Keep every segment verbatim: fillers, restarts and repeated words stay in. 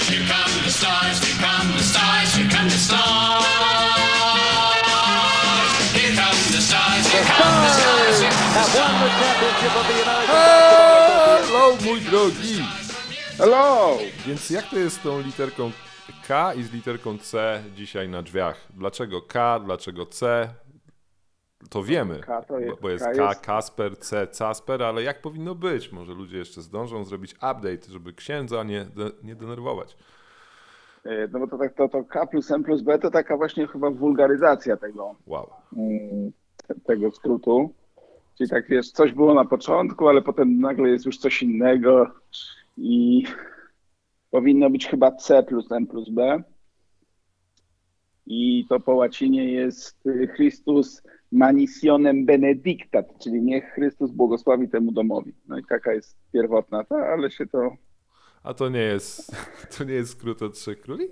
Here come the stars, here come the stars, here come the stars. Here come the stars, here come the stars, here come the Have won the championship of the American Hello, mój drogi! Hello! Więc jak to jest z tą literką K i z literką C dzisiaj na drzwiach? Dlaczego K, dlaczego C? To wiemy, K to jest- bo jest K K, jest- Kasper, C, Casper, ale jak powinno być? Może ludzie jeszcze zdążą zrobić update, żeby księdza nie, de, nie denerwować. E, No bo to, tak, to, to K plus M plus B to taka właśnie chyba wulgaryzacja tego, Wow. mm, te- tego skrótu. Czyli tak wiesz, coś było na początku, ale potem nagle jest już coś innego i powinno być chyba C plus M plus B. I to po łacinie jest y, Christus manissionem benedictat, czyli niech Chrystus błogosławi temu domowi. No i taka jest pierwotna ta, ale się to... A to nie jest, to nie jest skrót od Trzech Króli?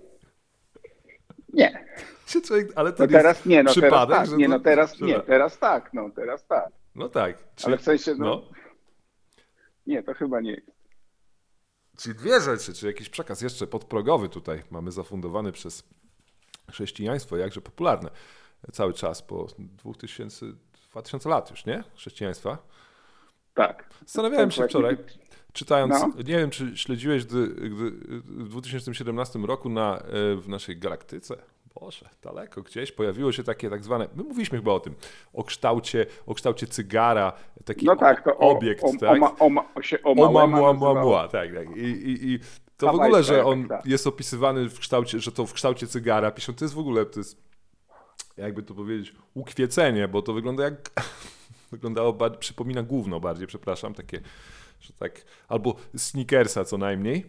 Nie. Czy człowiek, ale to No teraz nie, no teraz przypadek, tak, że nie, to- no teraz że- nie, teraz tak, no teraz tak. No tak. Czyli, Ale w sensie, no, no. nie, to chyba nie jest. Czyli dwie rzeczy, czy jakiś przekaz jeszcze podprogowy tutaj mamy zafundowany przez chrześcijaństwo, jakże popularne cały czas po dwa tysiące, dwa tysiące lat już, nie? Chrześcijaństwa. Tak. Zastanawiałem się Tak wczoraj, właśnie. czytając, No. nie wiem czy śledziłeś, gdy, gdy w dwa tysiące siedemnastym roku na, w naszej galaktyce, Boże, daleko gdzieś, pojawiło się takie tak zwane, my mówiliśmy chyba o tym, o kształcie, o kształcie cygara, taki No tak, to o, obiekt, o, tak? o, o, o, o się o Oma, małema mua, mua, nazywało. mua, tak, tak. I, i, i to w Hawajska ogóle, że jakaś, on tak. jest opisywany w kształcie, że to w kształcie cygara piszą, to jest w ogóle, to jest, jakby to powiedzieć, ukwiecenie, bo to wygląda jak, wyglądało, bar- przypomina gówno bardziej, przepraszam, takie, że tak, albo Snickersa co najmniej,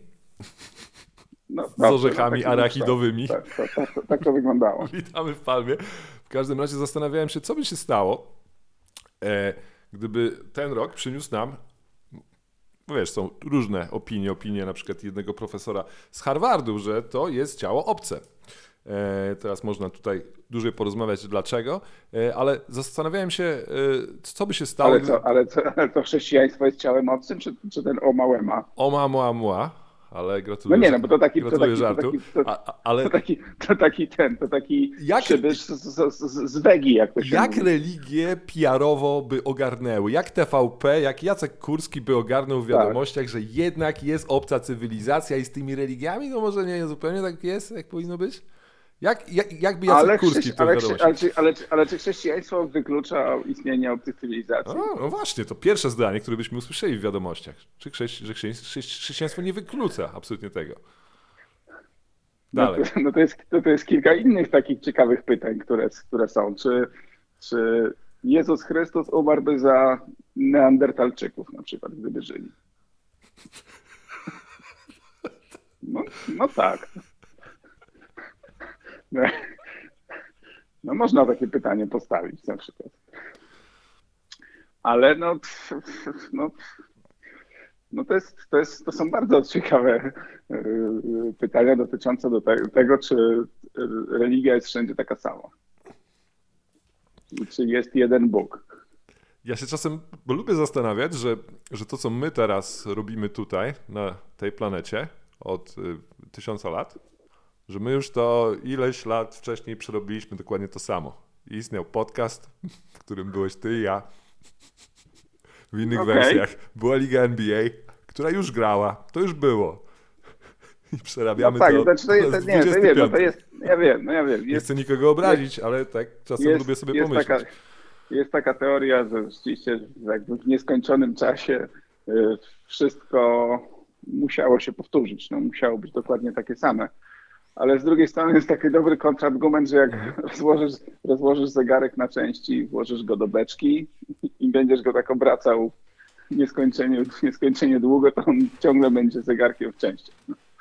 No, z dobrze, orzechami no, tak, arachidowymi. Tak, tak, tak, tak, tak to wyglądało. Witamy w Palmie. W każdym razie zastanawiałem się, co by się stało, e, gdyby ten rok przyniósł nam, no wiesz, są różne opinie, opinie na przykład jednego profesora z Harvardu, że to jest ciało obce. E, teraz można tutaj dłużej porozmawiać dlaczego, e, ale zastanawiałem się, e, co by się stało, Ale gdyby... co, ale co, ale to chrześcijaństwo jest ciałem obcym, czy, czy ten o małema? Oma, mua, mua, ale No gratuluję, nie, no bo to taki, to gratuluję taki, to żartu, taki, to, a, a, ale... to taki, to taki ten, to taki Jak- przybysz z, z, z, z wegi, jak to się Jak mówi. religie P R-owo by ogarnęły? Jak T V P, jak Jacek Kurski by ogarnął w wiadomościach, że jednak jest obca cywilizacja i z tymi religiami, no może nie zupełnie tak jest, jak powinno być? Jak, jak, jak by Jacek Ale, Kurski chrześci- to w ale, chrze- wiadomościach? ale, czy, ale, czy, ale czy chrześcijaństwo wyklucza istnienie obcych cywilizacji? A, no właśnie, to pierwsze zdanie, które byśmy usłyszeli w wiadomościach, czy chrześci- że chrześci- chrześcijaństwo nie wyklucza absolutnie tego. No Dalej. to, no to, jest, to, to jest kilka innych takich ciekawych pytań, które, które są. Czy, czy Jezus Chrystus umarłby za Neandertalczyków na przykład, gdyby żyli? No, no tak. No, no można takie pytanie postawić na przykład. Ale no, no, no to, jest, to, jest, to są bardzo ciekawe yy, pytania dotyczące do te, tego, czy religia jest wszędzie taka sama. I czy jest jeden Bóg. Ja się czasem, bo lubię zastanawiać, że, że to, co my teraz robimy tutaj, na tej planecie, od y, tysiąca lat, że my już to ileś lat wcześniej przerobiliśmy dokładnie to samo. I istniał podcast, w którym byłeś ty i ja, w innych Okej. wersjach. Była Liga N B A, która już grała, to już było. I przerabiamy No tak, to znaczy to jest, po raz nie, to wiem, no to dwudziesty piąty. jest, ja wiem, no ja wiem. Nie Jest, chcę nikogo obrazić, ale tak czasem jest, lubię sobie jest pomyśleć. taka, jest taka teoria, że rzeczywiście jakby w nieskończonym czasie y, wszystko musiało się powtórzyć, no, musiało być dokładnie takie same. Ale z drugiej strony jest taki dobry kontrargument, że jak rozłożysz, rozłożysz zegarek na części, włożysz go do beczki i będziesz go tak obracał nieskończenie, nieskończenie długo, to on ciągle będzie zegarkiem w częściach.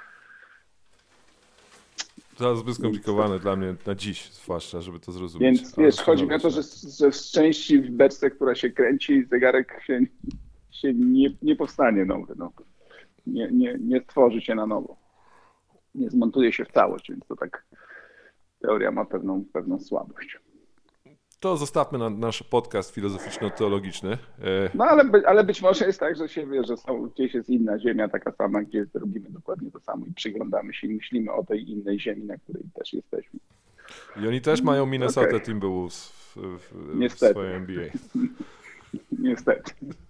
To jest zbyt skomplikowane dla mnie na dziś, zwłaszcza, żeby to zrozumieć. Więc Ale wiesz, chodzi mi o to, że, że z części w beczce, która się kręci, zegarek się, się nie, nie powstanie nowy. No. Nie, nie, nie stworzy się na nowo. Nie zmontuje się w całość, więc to tak teoria ma pewną, pewną słabość. To zostawmy na nasz podcast filozoficzno-teologiczny. E, No ale, by- ale być może jest tak, że się wie, że są, gdzieś jest inna ziemia taka sama, gdzie robimy dokładnie to samo i przyglądamy się i myślimy o tej innej ziemi, na której też jesteśmy. I oni też mają Minnesota Okej. Timberwolves w, w, w Niestety. swojej N B A. Niestety.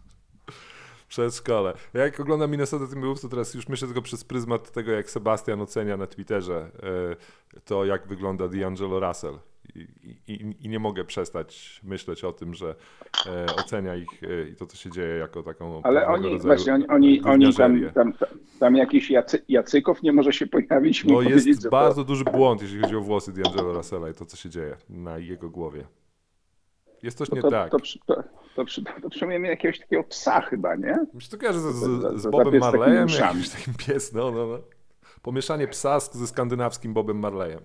Przez szkole. Jak oglądam Minnesota Timberwolves, to teraz już myślę tylko przez pryzmat tego, jak Sebastian ocenia na Twitterze e, to, jak wygląda D'Angelo Russell. I, i, I nie mogę przestać myśleć o tym, że e, ocenia ich e, i to, co się dzieje, jako taką Ale pewnego oni, rodzaju właśnie, oni, oni, oni tam, gówniarzerię. tam, tam jakiś Jacy, Jacykow nie może się pojawić. mu No powiedzieć, jest że bardzo to, duży błąd, jeśli chodzi o włosy D'Angelo Russella i to, co się dzieje na jego głowie. Jest coś to, nie to, tak. to, przy- to, to, przy- to przynajmniej jakiegoś takiego psa chyba, nie? Mi się to kojarzy z, za- z, z za Bobem pies z takimi Marleyem, uszami. jakimś takim pies, no, no, no. Pomieszanie psa z, ze skandynawskim Bobem Marleyem.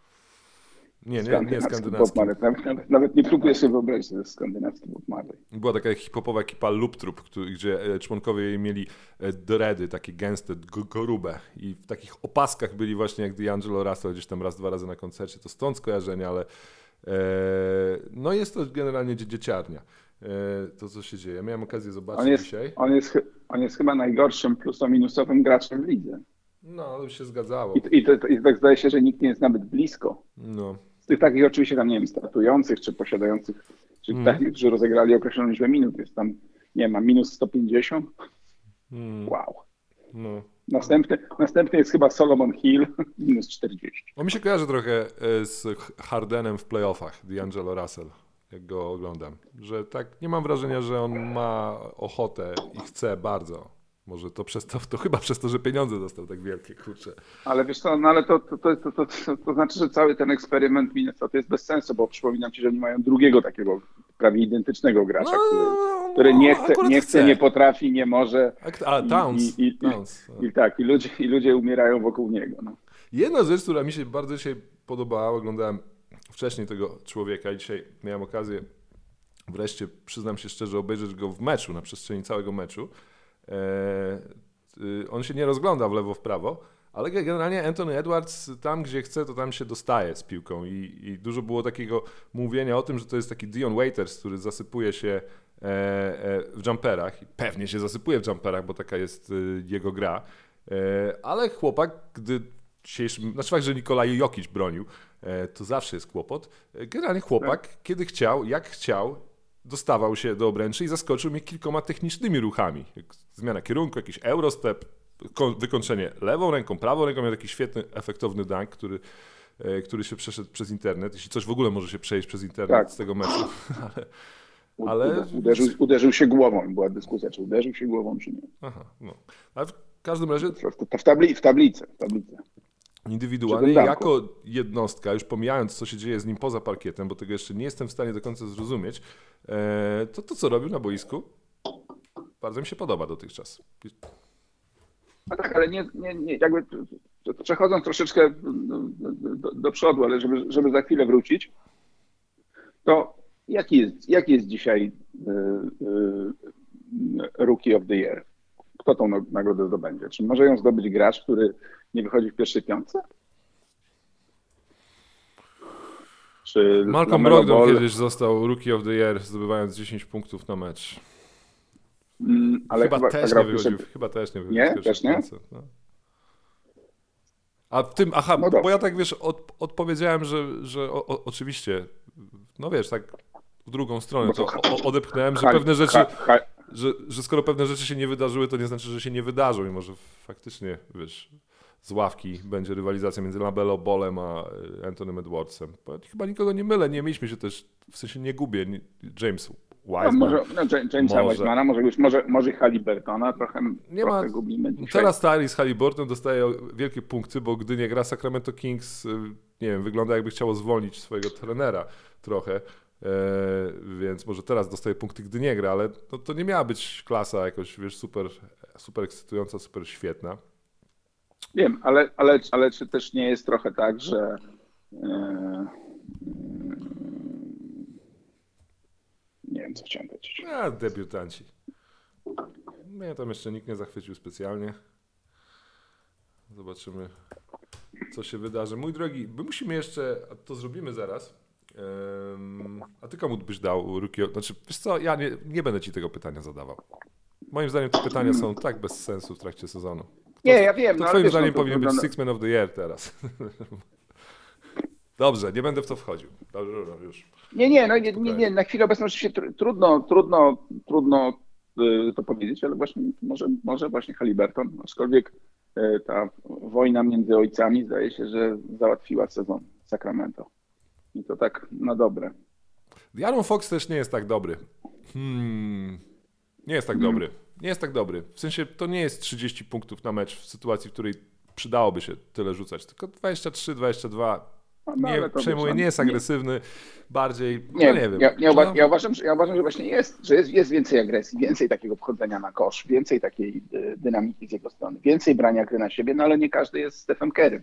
Nie, nie, nie Bob skandynawskim. Marley. Nawet, nawet, nawet nie próbuję sobie wyobrazić, że to jest skandynawski Bob Marley. Była taka hip-hopowa ekipa Loop Troop, który, gdzie e, członkowie jej mieli e, dready, takie gęste, g- grube i w takich opaskach byli właśnie jak D'Angelo Russell gdzieś tam raz, dwa razy na koncercie, to stąd skojarzenie, ale e, no jest to generalnie dzie- dzieciarnia. E, to, co się dzieje. Miałem okazję zobaczyć On jest, dzisiaj. on, jest, chy- on jest chyba najgorszym pluso-minusowym graczem w lidze. No, ale już się zgadzało. I, i, to, I tak zdaje się, że nikt nie jest nawet blisko. No. Z tych takich oczywiście tam, nie wiem, startujących, czy posiadających, czy Mm. takich, którzy rozegrali określoną liczbę minut, jest tam, nie wiem, ma minus sto pięćdziesiąt. Mm, Wow. no. Następny, następny jest chyba Solomon Hill, minus czterdzieści. On mi się kojarzy trochę e, z Hardenem w playoffach, D'Angelo Russell, jak go oglądam. Że tak, nie mam wrażenia, że on ma ochotę i chce bardzo. Może to przez to, to chyba przez to, że pieniądze dostał tak wielkie, kurczę. Ale wiesz co, no ale to, to, to, to, to, to, to znaczy, że cały ten eksperyment Minnesota jest bez sensu, bo przypominam ci, że oni mają drugiego takiego prawie identycznego gracza, który, który nie chce, akurat nie chce, nie potrafi, nie może. A, k- a Towns. I, i, i, Towns. i, i tak, i ludzie, i ludzie umierają wokół niego. No. Jedna rzecz, która mi się bardzo dzisiaj podobała, oglądałem wcześniej tego człowieka i dzisiaj miałem okazję wreszcie, przyznam się szczerze, obejrzeć go w meczu, na przestrzeni całego meczu. E, y, on się nie rozgląda w lewo, w prawo, ale generalnie Anthony Edwards tam, gdzie chce, to tam się dostaje z piłką i, i dużo było takiego mówienia o tym, że to jest taki Dion Waiters, który zasypuje się e, e, w jumperach i pewnie się zasypuje w jumperach, bo taka jest y, jego gra, e, ale chłopak, gdy dzisiejszym, znaczy fakt, że Nikolaj Jokic bronił, e, to zawsze jest kłopot. E, generalnie chłopak, kiedy chciał, jak chciał, dostawał się do obręczy i zaskoczył mnie kilkoma technicznymi ruchami. Jak zmiana kierunku, jakiś eurostep, ko- wykończenie lewą ręką, prawą ręką, miał taki świetny, efektowny dunk, który, e, który się przeszedł przez internet. Jeśli coś w ogóle może się przejść przez internet Tak. z tego meczu. ale, U- ale... Uderzył, uderzył się głową, była dyskusja, czy uderzył się głową, czy nie. Aha, no. Ale w każdym razie W, w, tabli, w tablicy, w tablicy. indywidualnie, Przy tym jako jednostka, już pomijając, co się dzieje z nim poza parkietem, bo tego jeszcze nie jestem w stanie do końca zrozumieć, e, to to, co robił na boisku, bardzo mi się podoba dotychczas. No tak, ale nie, nie, nie jakby przechodząc troszeczkę do, do, do przodu, ale żeby, żeby za chwilę wrócić, to jaki jest, jaki jest dzisiaj y, y, Rookie of the Year? Kto tą nagrodę zdobędzie? Czy może ją zdobyć gracz, który nie wychodzi w pierwszej piątce? Czy Malcolm LaMelo Brogdon Ball- kiedyś został Rookie of the Year, zdobywając dziesięć punktów na mecz. Mm, ale chyba, chyba, też grał nie w pierwszej- wychodził, chyba też nie wychodził Nie? w pierwszej Też nie? piątce, no. A w tym, aha, No bo dobrze. ja tak wiesz, od, odpowiedziałem, że, że o, o, oczywiście, no wiesz, tak w drugą stronę Bo to to- o, odepchnąłem, że Hal- pewne rzeczy, ha- ha- że, że skoro pewne rzeczy się nie wydarzyły, to nie znaczy, że się nie wydarzą i może faktycznie, wiesz, z ławki będzie rywalizacja między LaMelo Ballem a y, Antonym Edwardsem. Bo ja chyba nikogo nie mylę, nie mieliśmy się też, w sensie nie gubię, nie, James No, Wiseman. może no, Jamesa Może. Wisemana, może już, może, może Haliburtona, trochę, Nie trochę ma- gubimy dzisiaj. Teraz Tyrese Haliburton dostaje wielkie punkty, bo gdy nie gra Sacramento Kings, y, nie wiem, wygląda jakby chciało zwolnić swojego trenera trochę, e, więc może teraz dostaje punkty, gdy nie gra, ale to, to nie miała być klasa jakoś, wiesz, super, super ekscytująca, super świetna. Wiem, ale, ale, ale czy też nie jest trochę tak, że e, nie wiem, co chciałem powiedzieć. A, debiutanci. Mnie tam jeszcze nikt nie zachwycił specjalnie. Zobaczymy, co się wydarzy. Mój drogi, my musimy jeszcze, a to zrobimy zaraz, Um, a ty komu byś dał rookie? Znaczy, wiesz co, ja nie, nie będę ci tego pytania zadawał. Moim zdaniem te pytania są tak bez sensu w trakcie sezonu. Kto, Nie, ja wiem. To no, twoim wiesz, zdaniem no, to, powinien no, być no, Six Man of the Year teraz. Dobrze, nie będę w to wchodził. Dobrze, no już. Nie, nie, no nie, nie, nie, na chwilę obecną oczywiście tr- trudno, trudno, trudno y, to powiedzieć, ale właśnie może, może właśnie Haliburton, aczkolwiek y, ta wojna między ojcami zdaje się, że załatwiła sezon Sacramento. I to tak na dobre. De'Aaron Fox też nie jest tak dobry. Hmm. Nie jest tak dobry. Nie jest tak dobry. W sensie to nie jest trzydzieści punktów na mecz w sytuacji, w której przydałoby się tyle rzucać. Tylko dwadzieścia trzy, dwadzieścia dwa. No, no, Nie ale to przejmuje, wiesz, nie jest nie- agresywny, bardziej, Nie, no nie wiem. ja, ja, uwa- No, ja, uważam, że, ja uważam, że właśnie jest, że jest, jest więcej agresji, więcej takiego wchodzenia na kosz, więcej takiej y, dynamiki z jego strony, więcej brania gry na siebie, no ale nie każdy jest Stephen Curry.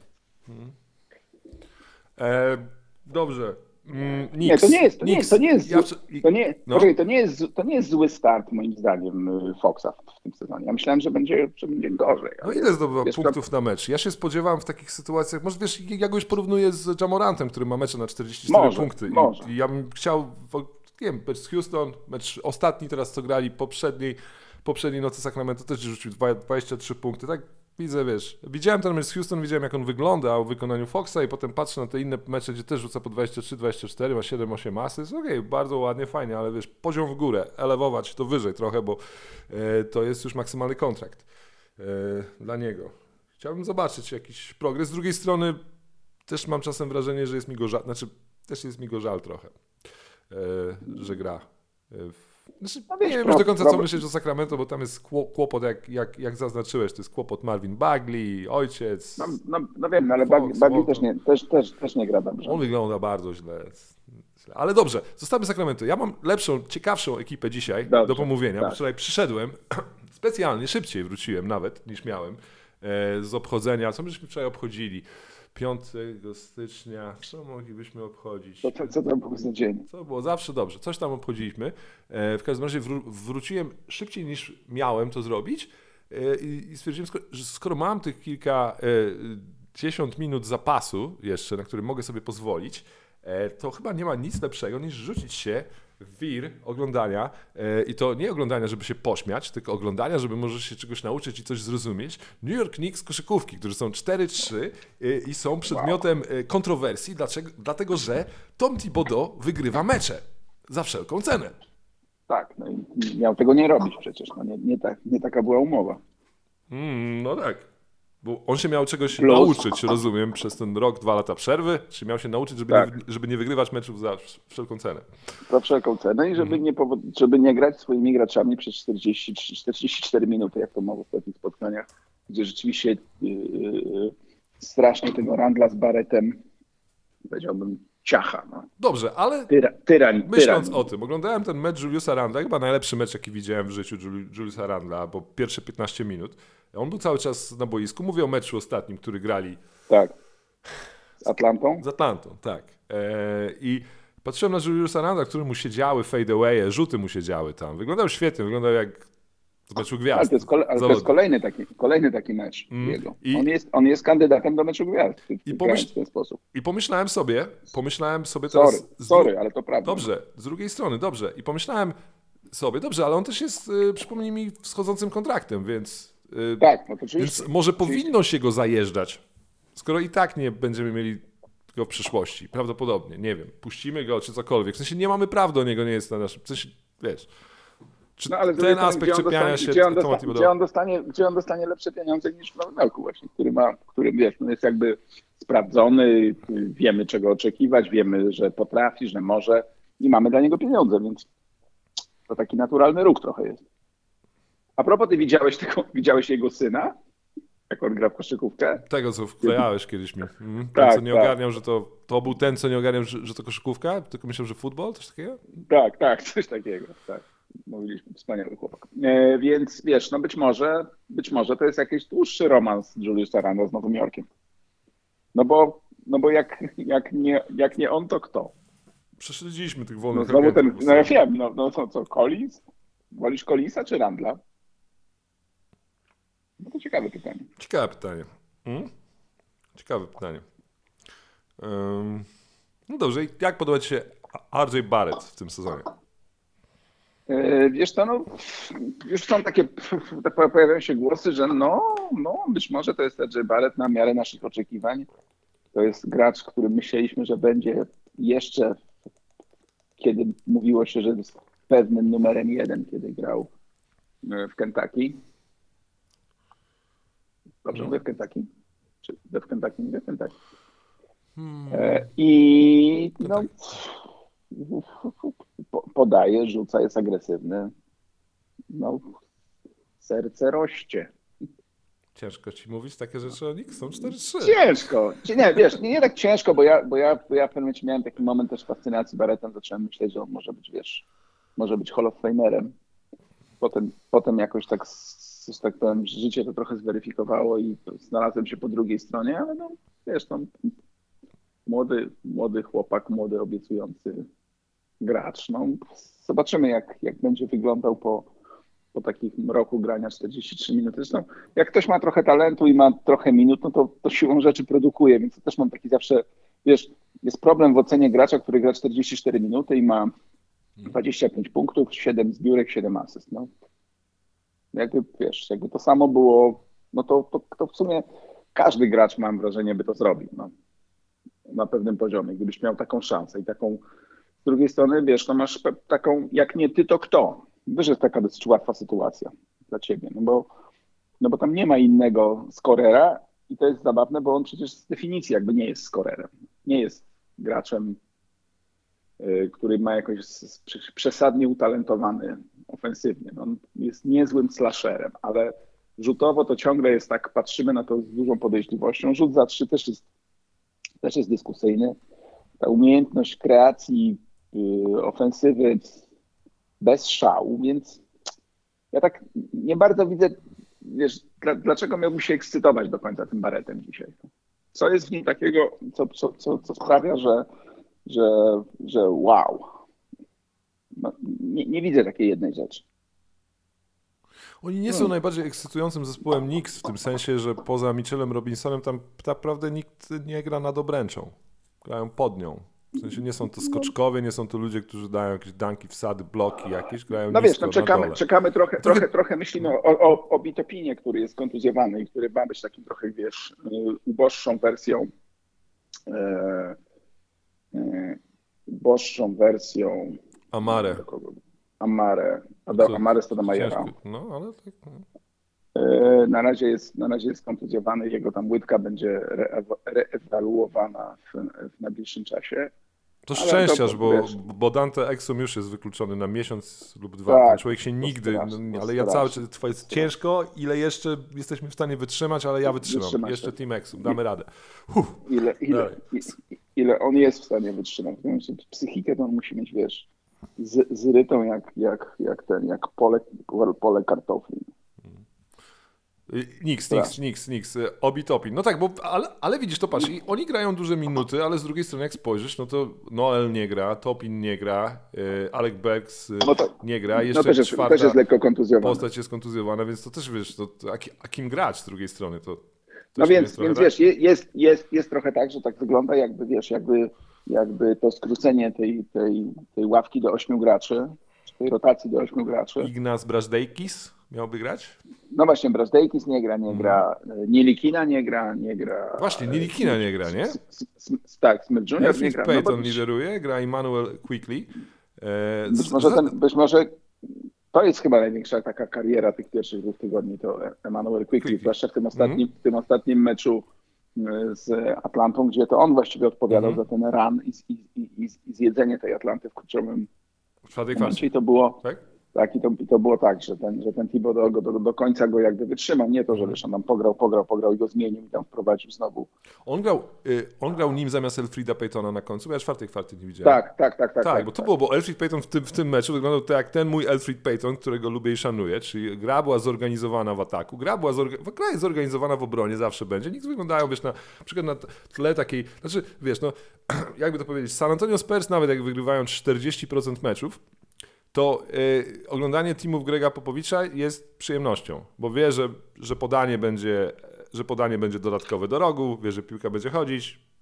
e, dobrze. Mm, Nie, Knicks. to nie jest, to nie Knicks. jest, to nie jest, Ja zły- wcze- to nie, no. poczekaj, to nie jest, to nie jest zły start moim zdaniem y, Foxa w, w tym sezonie. Ja myślałem, że będzie, że będzie gorzej. No ale ile zdobywa wiesz, punktów na mecz? Ja się spodziewałem w takich sytuacjach, może wiesz, ja go już porównuję z Jamorantem, który ma mecze na czterdzieści cztery Może, punkty. I, może. I ja bym chciał, nie wiem, mecz z Houston, mecz ostatni teraz co grali, poprzedniej, poprzedniej nocy Sacramento też rzucił dwa- dwadzieścia trzy punkty, tak? Widzę, wiesz, widziałem ten mecz z Houston, widziałem jak on wygląda w wykonaniu Foxa i potem patrzę na te inne mecze, gdzie też rzuca po dwadzieścia trzy dwadzieścia cztery, ma siedem osiem asyst, okej, bardzo ładnie, fajnie, ale wiesz, poziom w górę, elewować to wyżej trochę, bo e, to jest już maksymalny kontrakt e, dla niego. Chciałbym zobaczyć jakiś progres. Z drugiej strony też mam czasem wrażenie, że jest mi go żal, znaczy też jest mi go żal trochę, e, że gra e, w Znaczy, No wiesz, nie wiem pro- już do końca, co problem- myśleć o Sacramento, bo tam jest kło- kłopot, jak, jak, jak zaznaczyłeś, to jest kłopot Marvin Bagley, ojciec. No, no, no wiem, no, ale Fox, Bagley Bagley Walton. też nie, też, też, też nie gra dobrze. On wygląda bardzo źle. źle. Ale dobrze, zostawmy Sacramento. Ja mam lepszą, ciekawszą ekipę dzisiaj Dobrze, do pomówienia. tak. Wczoraj przyszedłem, specjalnie, szybciej wróciłem nawet niż miałem e, z obchodzenia. Co myśmy wczoraj obchodzili? piątego stycznia. Co moglibyśmy obchodzić? To, co, co tam był za dzień? Co było zawsze dobrze. Coś tam obchodziliśmy. E, w każdym razie wró- wróciłem szybciej niż miałem to zrobić e, i, i stwierdziłem, skoro, że skoro mam tych kilka, e, dziesiąt minut zapasu jeszcze, na który mogę sobie pozwolić, e, to chyba nie ma nic lepszego niż rzucić się w wir oglądania e, i to nie oglądania, żeby się pośmiać, tylko oglądania, żeby może się czegoś nauczyć i coś zrozumieć. New York Knicks koszykówki, którzy są cztery trzy e, i są przedmiotem e, kontrowersji, dlaczego? Dlatego, że Tom Thibodeau wygrywa mecze za wszelką cenę. Tak, no i miał tego nie robić przecież, no nie, nie, tak, nie taka była umowa. Mm, no tak. Bo on się miał czegoś Plus. nauczyć, rozumiem, przez ten rok, dwa lata przerwy, czy miał się nauczyć, żeby, Tak. nie, żeby nie wygrywać meczów za wszelką cenę. Za wszelką cenę i żeby, nie powo- żeby nie grać swoimi graczami przez czterdzieści trzy czterdzieści cztery minuty, jak to ma w ostatnich spotkaniach, gdzie rzeczywiście yy, yy, strasznie tego Randla z Barrettem, powiedziałbym, ciacha. No. Dobrze, ale Tyra, tyrań, myśląc tyrań. o tym, oglądałem ten mecz Juliusa Randla, chyba najlepszy mecz, jaki widziałem w życiu Juli- Juliusa Randla, bo pierwsze piętnaście minut. On był cały czas na boisku. Mówię o meczu ostatnim, który grali Tak. Z Atlantą? z Atlantą, tak. Eee, I patrzyłem na Juliusa Randla, które mu się działy fadeawaye, rzuty mu się działy tam. Wyglądał świetnie, wyglądał jak z meczu Ale gwiazd. to jest, kole- ale to jest Zawodnik. kolejny taki, kolejny taki mecz Mm. jego. I- On, jest, on jest kandydatem do meczu gwiazd, I I pomyśl- w ten sposób. I pomyślałem sobie, pomyślałem sobie Sorry, teraz... z sorry, dru- ale to prawda. Dobrze, z drugiej strony, dobrze. I pomyślałem sobie, dobrze, ale on też jest, y, przypomnij mi, wschodzącym kontraktem, więc... y, Tak, no to oczywiście. Więc może powinno się go zajeżdżać, skoro i tak nie będziemy mieli go w przyszłości. Prawdopodobnie, nie wiem. Puścimy go czy cokolwiek. W sensie nie mamy praw do niego, nie jest na naszym... W sensie, wiesz... Czy No, ale z drugiej ten strony, aspekt gdzie on czepiania dostanie- się gdzie on, Toma dosta- Thibodeau- gdzie, on dostanie, gdzie on dostanie lepsze pieniądze niż w Nowym Jorku właśnie, który ma, który wiesz, no jest jakby sprawdzony, wiemy czego oczekiwać, wiemy, że potrafi, że może i mamy dla niego pieniądze, więc to taki naturalny ruch trochę jest. A propos, ty widziałeś, tego, widziałeś jego syna? Jak on gra w koszykówkę? Tego, co wklejałeś kiedyś mi. Mhm. Ten, Tak, co nie tak. ogarniał, że to, to był ten, co nie ogarniał, że, że to koszykówka, tylko myślał, że futbol, coś takiego? Tak, tak, coś takiego, tak. Mówiliśmy, wspaniały chłopak. E, więc wiesz, no być może, być może to jest jakiś dłuższy romans Juliusa Randla z Nowym Jorkiem. No bo, no bo jak, jak, nie, jak nie on, to kto? Prześledziliśmy tych No wolnych znowu ten, agentów. no ja wiem, no, no co, co, Collins? Wolisz Collinsa czy Randla? No to ciekawe pytanie. Ciekawe pytanie. Hmm? Ciekawe pytanie. Um, No dobrze, i jak podoba ci się R J Barrett w tym sezonie? E, Wiesz to, no, już są takie, pojawiają się głosy, że no, no, być może to jest R J Barrett na miarę naszych oczekiwań. To jest gracz, który myśleliśmy, że będzie jeszcze, kiedy mówiło się, że jest pewnym numerem jeden, kiedy grał w Kentucky. Dobrze mówię w Kentucky? Czy w Kentucky? Mówię w Kentucky. E, I no, po- podaje, rzuca, jest agresywny. No, serce rośnie. Ciężko ci mówić takie rzeczy o nich? Są cztery trzy. Ciężko. Czy nie, wiesz, nie, nie tak ciężko, bo ja, bo, ja, bo ja w pewnym momencie miałem taki moment też fascynacji Barrettem, zacząłem myśleć, że on może być, wiesz, może być Hall of Famerem. Potem, potem jakoś tak, s- że tak powiem, życie to trochę zweryfikowało i znalazłem się po drugiej stronie, ale no, wiesz, no, młody, młody chłopak, młody, obiecujący gracz. No, zobaczymy, jak, jak będzie wyglądał po, po takim roku grania czterdzieści trzy minuty. Zresztą jak ktoś ma trochę talentu i ma trochę minut, no to, to siłą rzeczy produkuje, więc to też mam taki zawsze, wiesz, jest problem w ocenie gracza, który gra czterdzieści cztery minuty i ma dwadzieścia pięć punktów, siedem zbiórek, siedem asyst. No. Jakby, wiesz, jakby to samo było, no to, to, to w sumie każdy gracz, mam wrażenie, by to zrobił, no. Na pewnym poziomie, gdybyś miał taką szansę i taką, z drugiej strony, wiesz, no masz pe- taką, jak nie ty, to kto? Wiesz, jest taka dosyć łatwa sytuacja dla ciebie, no bo, no bo tam nie ma innego skorera i to jest zabawne, bo on przecież z definicji jakby nie jest skorerem, nie jest graczem, y, który ma jakoś s- s- prze- przesadnie utalentowany ofensywnie. No, on jest niezłym slasherem, ale rzutowo to ciągle jest tak, patrzymy na to z dużą podejrzliwością. Rzut za trzy też jest, też jest dyskusyjny. Ta umiejętność kreacji y, ofensywy bez szału, więc ja tak nie bardzo widzę, wiesz, dla, dlaczego miałbym się ekscytować do końca tym Barrettem dzisiaj. Co jest w nim takiego, co, co, co, co sprawia, że, że, że wow. No, nie, nie widzę takiej jednej rzeczy. Oni nie są najbardziej ekscytującym zespołem Knicks w tym sensie, że poza Mitchellem Robinsonem tam tak naprawdę nikt nie gra nad obręczą. Grają pod nią. W sensie nie są to skoczkowie, nie są to ludzie, którzy dają jakieś danki, wsady, bloki jakieś, grają No nisko wiesz, no na czekamy, dole. czekamy trochę, Trochę- trochę, trochę myślimy o, o, o Bitopinie, który jest kontuzjowany i który ma być takim trochę, wiesz, y, uboższą wersją, e, e, uboższą wersją Amare. Amare, Ada- Co- Amare Stoudemire. ciężko. No, ale tak... no. E, Na razie jest, na razie jest kontuzjowany, jego tam łydka będzie re- reewaluowana w, w najbliższym czasie. To Ale szczęściarz, to, bo, wiesz. bo Dante Exum już jest wykluczony na miesiąc lub dwa. Tak, Ten człowiek się to nigdy, straszne, no, to ale ja cały straszne. czas, to jest ciężko, ile jeszcze jesteśmy w stanie wytrzymać, ale ja wytrzymam. Wytrzymać, jeszcze tak. Team Exum, damy radę. Uff. Ile, ile, Dalej. i- ile on jest w stanie wytrzymać. Znaczy, psychikę to on musi mieć, wiesz, z, zrytą jak, jak, jak ten, jak pole, pole kartofli. Nix, Tak. Nix, Nix, Nix, Obi Topin. No tak, bo, ale, ale widzisz, to patrz, i oni grają duże minuty, ale z drugiej strony jak spojrzysz, no to Noel nie gra, Topin nie gra, y, Alec Burks y, No to- nie gra, jeszcze No też jest, czwarta też jest lekko kontuzjowany. postać jest kontuzjowana, więc to też wiesz, to, to, a, ki- a kim grać z drugiej strony, to No też nie więc, jest trochę więc tak? wiesz, je- jest, jest, jest trochę tak, że tak wygląda, jakby wiesz, jakby, jakby to skrócenie tej, tej, tej ławki do ośmiu graczy, czy tej rotacji do ośmiu graczy. Ignas Brazdejkis miałby grać? No właśnie, Brazdejkis nie gra, nie gra, Nielikina nie gra, nie gra. Właśnie, Nilikina nie gra, nie? S- S- S- Tak, Smith junior nie Elfrid gra. No bo Payton lideruje, gra Emmanuel Quickly. E, być z- może, za- ten, być może to jest chyba największa taka kariera tych pierwszych dwóch tygodni, to Emmanuel Quickly, Quickly. zwłaszcza w tym ostatnim, w tym ostatnim meczu y, z Atlantą, gdzie to on właściwie odpowiadał Mhm. za ten run i, i, i, i zjedzenie tej Atlanty w kluczowym w czwartej momencie. kwarcie, I to było tak? tak, i to, i to było tak, że ten, że ten Thibodeau do, do, do końca go jakby wytrzymał. Nie to, że wiesz, on tam pograł, pograł, pograł i go zmienił i tam wprowadził znowu. On grał, y, on grał nim zamiast Elfrida Paytona na końcu, bo ja czwartej kwarty nie widziałem. Tak, tak, tak, tak. Tak, bo to było, bo Elfrid Payton w tym, w tym meczu wyglądał tak jak ten mój Elfrid Payton, którego lubię i szanuję, czyli gra była zorganizowana w ataku, gra była zorga- gra jest zorganizowana w obronie, zawsze będzie. Nikt wyglądają, wiesz, na przykład na tle takiej, znaczy, wiesz, no, jakby to powiedzieć, San Antonio Spurs nawet jak wygrywają czterdzieści procent meczów, to y, oglądanie teamów Grega Popowicza jest przyjemnością, bo wie, że, że podanie będzie, że podanie będzie dodatkowe do rogu, wie, że piłka będzie chodzić,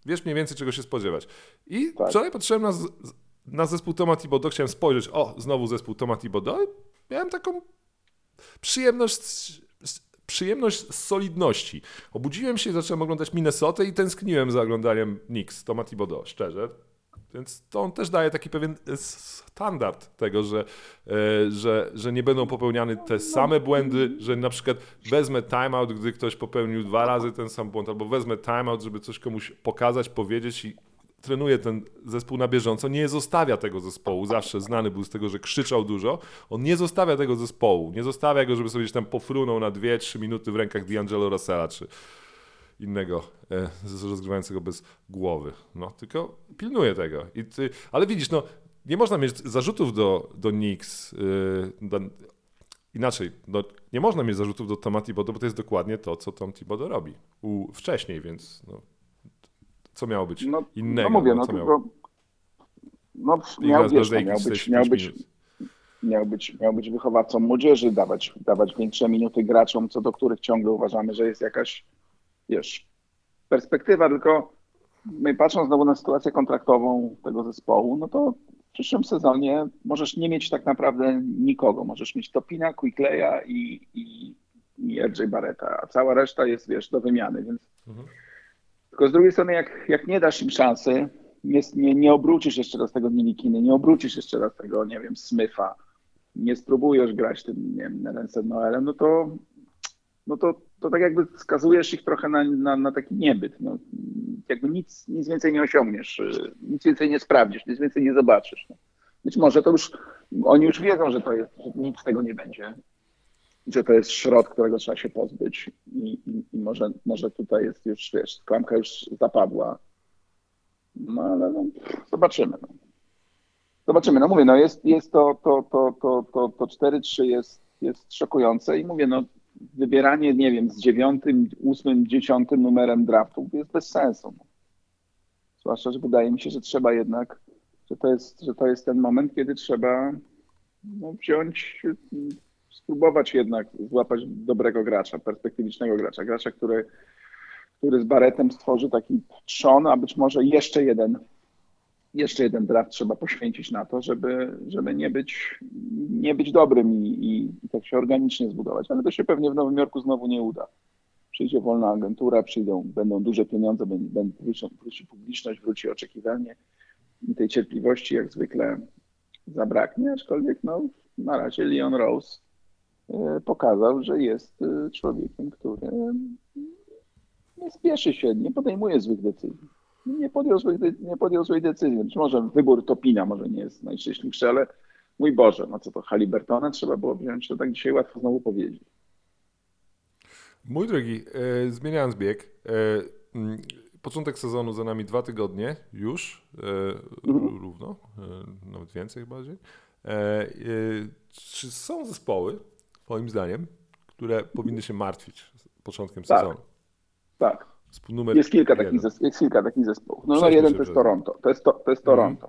wiesz mniej więcej czego się spodziewać. I Tak. wczoraj patrzyłem na, z, na zespół Toma Thibodeau, chciałem spojrzeć, o, znowu zespół Toma Thibodeau, miałem taką przyjemność, przyjemność z solidności. Obudziłem się i zacząłem oglądać Minnesotę i tęskniłem za oglądaniem Knicks, Toma Thibodeau, szczerze. Więc to on też daje taki pewien standard tego, że, e, że, że nie będą popełniane te same błędy, że na przykład wezmę timeout, gdy ktoś popełnił dwa razy ten sam błąd, albo wezmę timeout, żeby coś komuś pokazać, powiedzieć i trenuje ten zespół na bieżąco, nie zostawia tego zespołu, zawsze znany był z tego, że krzyczał dużo, on nie zostawia tego zespołu, nie zostawia go, żeby sobie gdzieś tam pofrunął na dwie trzy minuty w rękach D'Angelo Russella, czy innego e, rozgrywającego bez głowy, no, tylko pilnuje tego. I ty, ale widzisz, no, nie można mieć zarzutów do, do Knicks, yy, do, inaczej, no, nie można mieć zarzutów do Toma Thibodeau, bo to jest dokładnie to, co Tom Thibodeau robi u, wcześniej, więc no, co miało być No, innego? no mówię, no, no, co tylko miało... no, miał, wiesz, no, miał, być, miał, być, miał, być, miał być wychowawcą młodzieży, dawać, dawać większe minuty graczom, co do których ciągle uważamy, że jest jakaś, wiesz, perspektywa, tylko my patrząc znowu na sytuację kontraktową tego zespołu, no to w przyszłym sezonie możesz nie mieć tak naprawdę nikogo. Możesz mieć Topina, Quickleya i, i, i R J Barretta, a cała reszta jest, wiesz, do wymiany, więc mhm. Tylko z drugiej strony, jak, jak nie dasz im szansy, nie, nie, nie obrócisz jeszcze raz tego Nilikiny, nie obrócisz jeszcze raz tego, nie wiem, Smitha, nie spróbujesz grać tym, nie wiem, Nerensem Noelem, no to no to, to tak jakby skazujesz ich trochę na, na, na taki niebyt. No, jakby nic, nic więcej nie osiągniesz, nic więcej nie sprawdzisz, nic więcej nie zobaczysz. No. Być może to już, oni już wiedzą, że to jest, że nic z tego nie będzie, że to jest szrot, którego trzeba się pozbyć i, i, i może, może tutaj jest już, wiesz, klamka już zapadła. No ale no, zobaczymy. No. Zobaczymy. No mówię, no jest, jest to, to, to, to, to, to cztery trzy jest, jest szokujące i mówię, no wybieranie, nie wiem, z dziewiątym, ósmym, dziesiątym numerem draftu jest bez sensu. Zwłaszcza, że wydaje mi się, że trzeba jednak, że to jest, że to jest ten moment, kiedy trzeba no, wziąć, spróbować jednak złapać dobrego gracza, perspektywicznego gracza, gracza, który, który z Barrettem stworzy taki trzon, a być może jeszcze jeden, jeszcze jeden draft trzeba poświęcić na to, żeby, żeby nie być, nie być dobrym i, i, i tak się organicznie zbudować. Ale to się pewnie w Nowym Jorku znowu nie uda. Przyjdzie wolna agentura, przyjdą, będą duże pieniądze, będą, wróci, wróci publiczność, wróci oczekiwanie i tej cierpliwości jak zwykle zabraknie, aczkolwiek no, na razie Leon Rose pokazał, że jest człowiekiem, który nie spieszy się, nie podejmuje złych decyzji. Nie podjął, złych, nie podjął złej decyzji. Być może wybór Topina może nie jest najszczęśliwszy, ale mój Boże, no co to, Haliburtona trzeba było wziąć, to tak dzisiaj łatwo znowu powiedzieć. Mój drogi, e, zmieniając bieg, e, m, początek sezonu za nami dwa tygodnie już, e, mhm. równo, e, nawet więcej chyba bardziej. E, e, czy są zespoły, moim zdaniem, które powinny się martwić początkiem tak, sezonu? Tak. Numer jest, kilka takich zespołów, jest kilka takich zespołów. No, numer jeden to jest Toronto. To jest, to, to jest Toronto.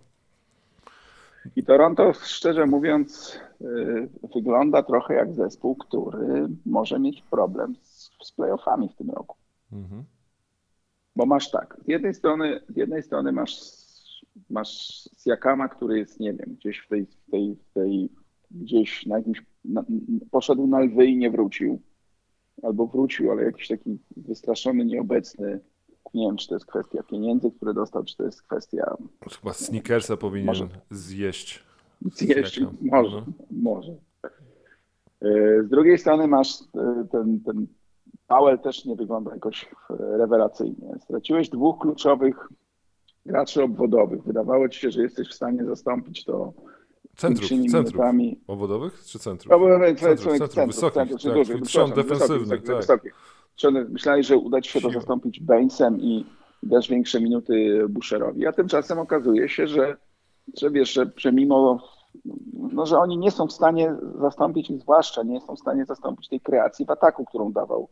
Mm. I Toronto, szczerze mówiąc, yy, wygląda trochę jak zespół, który może mieć problem z, z playoffami w tym roku. Mm-hmm. Bo masz tak, z jednej strony, z jednej strony masz, masz Siakama, który jest, nie wiem, gdzieś w tej, w tej, w tej gdzieś na jakimś, na, poszedł na lwy i nie wrócił. Albo wrócił, ale jakiś taki wystraszony, nieobecny. Nie wiem, czy to jest kwestia pieniędzy, które dostał, czy to jest kwestia... Chyba Snickersa powinien może, zjeść. Zjeść, może, no. może. Z drugiej strony masz ten, ten Powell też nie wygląda jakoś rewelacyjnie. Straciłeś dwóch kluczowych graczy obwodowych. Wydawało ci się, że jesteś w stanie zastąpić to centrów, centrów. minutami. Obwodowych czy centrów? Centrów, centrów, centrów, centrów wysokich, centrów, tak, dużych, trzon defensywny. Wysokich, wysokich. Myślałeś, że uda ci się to Siła. zastąpić Bainesem i dasz większe minuty Boucherowi, a tymczasem okazuje się, że, że wiesz, że, że mimo, no, że oni nie są w stanie zastąpić ich, zwłaszcza nie są w stanie zastąpić tej kreacji w ataku, którą dawał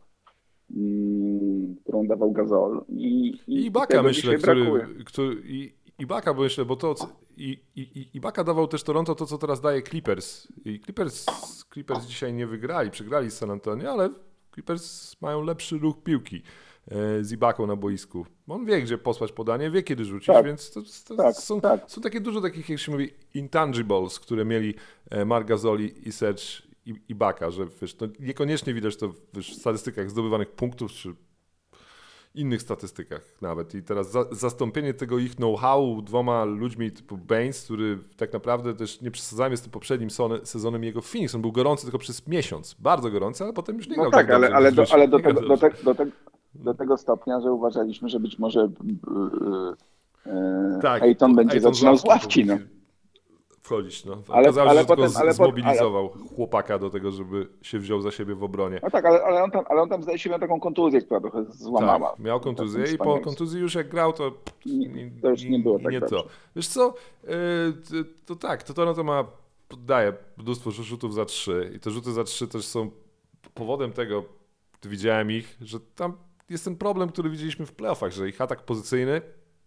mm, którą dawał Gasol. I, i, I Ibaka myślę, który, który i, Ibaka, bo myślę, bo to i, i, Ibaka dawał też Toronto to, co teraz daje Clippers. I Clippers, Clippers dzisiaj nie wygrali, przegrali z San Antonio, ale Clippers mają lepszy ruch piłki. z Ibaką na boisku. On wie, gdzie posłać podanie, wie, kiedy rzucić, Tak. więc to, to Tak, są, tak. są takie dużo takich, jak się mówi, intangibles, które mieli Marc Gasoli i Serge Ibaka, że wiesz, to niekoniecznie widać to wiesz, w statystykach zdobywanych punktów, czy innych statystykach nawet. I teraz za, zastąpienie tego ich know-how dwoma ludźmi typu Baines, który tak naprawdę też nie przesadzajmy z tym poprzednim son- sezonem jego Phoenix. On był gorący tylko przez miesiąc. Bardzo gorący, ale potem już nie grał No tak, tak ale, dobrze. ale, do, ale do, Nie grał tego, do, dobrze. te, do, te, do tego stopnia, że uważaliśmy, że być może yy, yy, Tak, Ayton będzie Ayton zaczynał z ławką ławki. No. powinien wchodzić. No. Ale- Okazało się, ale że tylko potem- z- ale potem- zmobilizował chłopaka do tego, żeby się wziął za siebie w obronie. No tak, ale, ale, on tam, ale on tam zdaje się miał taką kontuzję, która trochę złamała. Tak, miał kontuzję Tak, i po kontuzji już jak grał, to Nie, to już nie było tak nie dobrze. to. Wiesz co, yy, to, to tak, to Toronto ma, daje mnóstwo rzutów za trzy i te rzuty za trzy też są powodem tego, gdy widziałem ich, że tam jest ten problem, który widzieliśmy w playoffach, że ich atak pozycyjny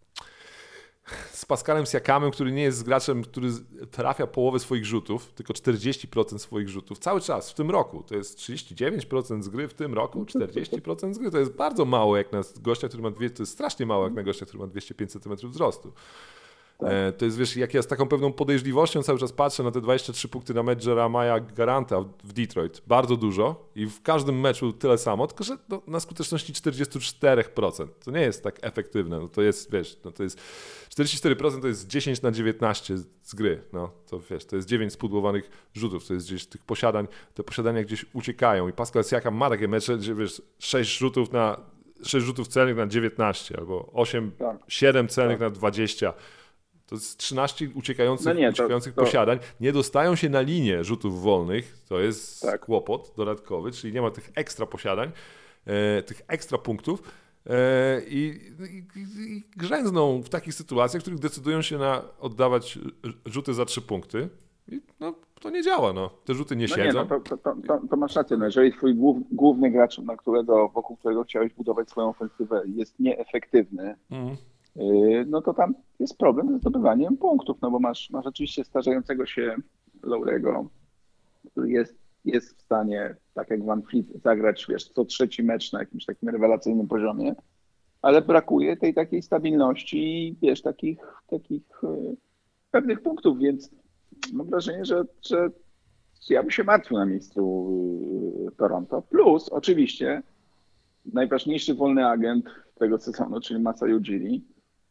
z Pascalem Siakamem, który nie jest graczem, który trafia połowę swoich rzutów, tylko czterdzieści procent swoich rzutów cały czas w tym roku. To jest trzydzieści dziewięć procent z gry w tym roku, czterdzieści procent z gry. To jest bardzo mało jak na gościa, który ma dwie, to jest strasznie mało jak na gościa, który ma dwieście pięć centymetrów wzrostu. E, to jest, wiesz, jak ja z taką pewną podejrzliwością cały czas patrzę na te dwadzieścia trzy punkty na mecz Jeremiah Garanta w Detroit. Bardzo dużo i w każdym meczu tyle samo, tylko że no, na skuteczności czterdzieści cztery procent. To nie jest tak efektywne. No, to jest, wiesz, no, to jest czterdzieści cztery procent to jest dziesięć na dziewiętnaście z gry. No, to wiesz, to jest dziewięć spudłowanych rzutów, to jest gdzieś tych posiadań, te posiadania gdzieś uciekają i Pascal Siakam ma takie mecze, gdzie wiesz, sześć rzutów na sześć rzutów celnych na dziewiętnaście albo osiem, Tak. siedem celnych Tak. na dwadzieścia. To jest trzynaście uciekających, No nie, to- uciekających to- posiadań. Nie dostają się na linię rzutów wolnych. To jest Tak. kłopot dodatkowy, czyli nie ma tych ekstra posiadań, e, tych ekstra punktów e, i, i, i grzęzną w takich sytuacjach, w których decydują się na oddawać rzuty za trzy punkty. I no, to nie działa. No. Te rzuty nie No nie, siedzą. no to, to, to, to, to masz rację. No jeżeli twój głów, główny gracz, na którego, wokół którego chciałeś budować swoją ofensywę, jest nieefektywny, Mhm. Yy, no to tam jest problem ze zdobywaniem punktów, no bo masz, masz oczywiście starzejącego się Lowry'ego, który jest, jest w stanie, tak jak Van Fleet, zagrać, wiesz, co trzeci mecz na jakimś takim rewelacyjnym poziomie, ale brakuje tej takiej stabilności i wiesz, takich, takich yy, pewnych punktów, więc mam wrażenie, że, że ja bym się martwił na miejscu yy, Toronto. Plus oczywiście najważniejszy wolny agent tego sezonu, czyli Masai Ujiri,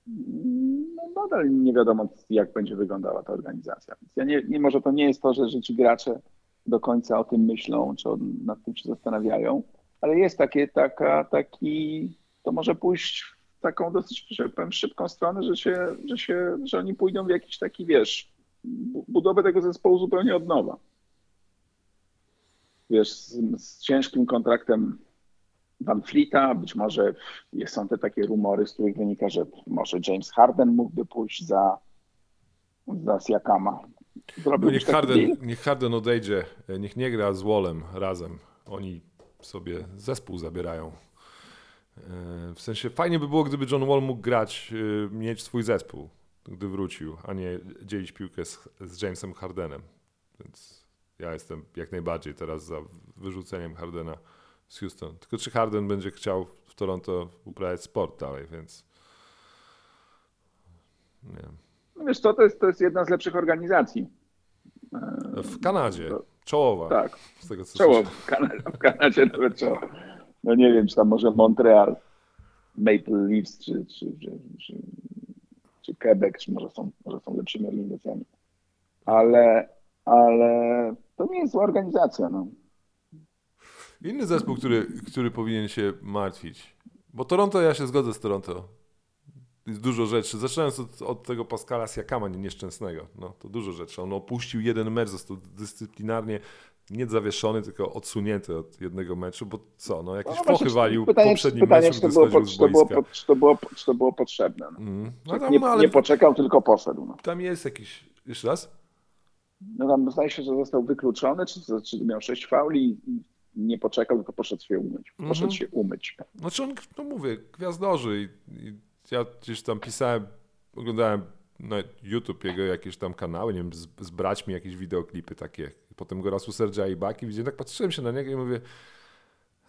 no nadal nie wiadomo, jak będzie wyglądała ta organizacja. Więc ja nie, nie, może to nie jest to, że, że ci gracze do końca o tym myślą, czy o, nad tym się zastanawiają, ale jest takie, taka, taki, to może pójść w taką dosyć, że powiem, szybką stronę, że, się, że, się, że oni pójdą w jakiś taki, wiesz, bu- budowę tego zespołu zupełnie od nowa. Wiesz, z, z ciężkim kontraktem Van Fleeta, być może jest, są te takie rumory, z których wynika, że może James Harden mógłby pójść za, za Siakama. No Zrobiłbyś niech, taki Harden, deal? niech Harden odejdzie, niech nie gra z Wallem razem. Oni sobie zespół zabierają. W sensie fajnie by było, gdyby John Wall mógł grać, mieć swój zespół, gdy wrócił, a nie dzielić piłkę z, z Jamesem Hardenem. Więc ja jestem jak najbardziej teraz za wyrzuceniem Hardena z Houston. Tylko czy Harden będzie chciał w Toronto uprawiać sport dalej, więc nie wiem. No wiesz co, to jest, to jest jedna z lepszych organizacji. W Kanadzie, To- czołowa. Tak, Z tego, co czoło słyszę. w Kanadzie, w Kanadzie nawet czoło. No nie wiem, czy tam może Montreal, Maple Leafs, czy, czy, czy, czy, czy Quebec, czy może są, może są lepszymi organizacjami. Ale, ale to nie jest zła organizacja. No. Inny zespół, który, który powinien się martwić, bo Toronto, ja się zgodzę z Toronto, jest dużo rzeczy, zaczynając od, od tego Pascala Siakama nieszczęsnego, no to dużo rzeczy, on opuścił jeden mecz, został dyscyplinarnie nie zawieszony, tylko odsunięty od jednego meczu, bo co, no jakieś No fochy właśnie, walił w pytanie, poprzednim pytanie, meczu, czy to gdy było, schodził po- z czy to było, boiska. po- czy to było, czy to było potrzebne. No. Mm. No Tak, tam, nie, ale nie poczekał, tylko poszedł. No. tam jest jakiś, jeszcze raz? No tam zdaje się, że został wykluczony, czy, czy miał sześć fauli i nie poczekał, tylko poszedł się umyć. Poszedł Mhm. się umyć. Znaczy on, no mówię, gwiazdorzy i, i ja gdzieś tam pisałem, oglądałem na YouTube jego jakieś tam kanały, nie wiem, z, z braćmi jakieś wideoklipy takie. Potem go raz u Serge'a Ibaki widziałem, tak patrzyłem się na niego i mówię,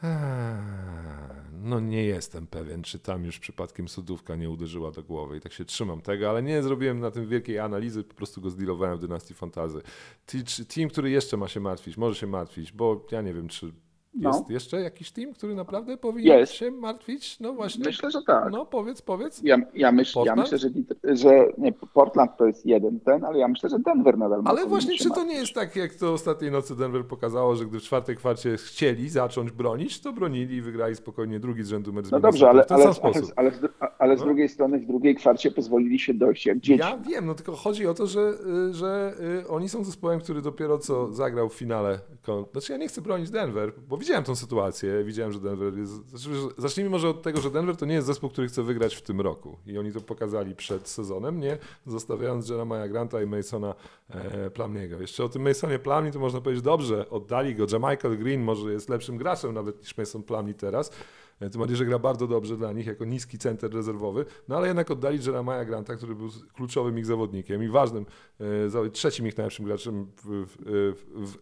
No nie jestem pewien, czy tam już przypadkiem sodówka nie uderzyła do głowy i tak się trzymam tego, ale nie zrobiłem na tym wielkiej analizy, po prostu go zdealowałem w Dynastii Fantasy. Team, który jeszcze ma się martwić, może się martwić, bo ja nie wiem, czy jest No. jeszcze jakiś team, który naprawdę powinien Jest. się martwić? No właśnie. Myślę, że tak. No powiedz, powiedz. Ja, ja, myśl, ja Portland? myślę, że, że nie, Portland to jest jeden ten, ale ja myślę, że Denver nadal ma. Ale powinien właśnie, się czy to martwić. nie jest tak, jak to ostatniej nocy Denver pokazało, że gdy w czwartej kwarcie chcieli zacząć bronić, to bronili i wygrali spokojnie drugi z rzędu mecz z No Minnesotą dobrze, ale, w ten ale, sam ale, sposób. ale, z, ale z No. drugiej strony w drugiej kwarcie pozwolili się dojść jak dzieci. Ja wiem, no tylko chodzi o to, że, y, że y, oni są zespołem, który dopiero co zagrał w finale. kon- Znaczy ja nie chcę bronić Denver, bo widziałem tą sytuację, widziałem, że Denver jest... Znaczy, że- zacznijmy może od tego, że Denver to nie jest zespół, który chce wygrać w tym roku. I oni to pokazali przed sezonem, nie zostawiając Jeremiah Granta i Masona e, Plumlee'ego. Jeszcze o tym Masonie Plumlee to można powiedzieć dobrze, oddali go. Jamichael Green może jest lepszym graczem nawet niż Mason Plumlee teraz. E, Tym bardziej, że gra bardzo dobrze dla nich jako niski center rezerwowy, no ale jednak oddali Jeremiah Granta, który był kluczowym ich zawodnikiem i ważnym, e, za- trzecim ich najlepszym graczem w, w, w,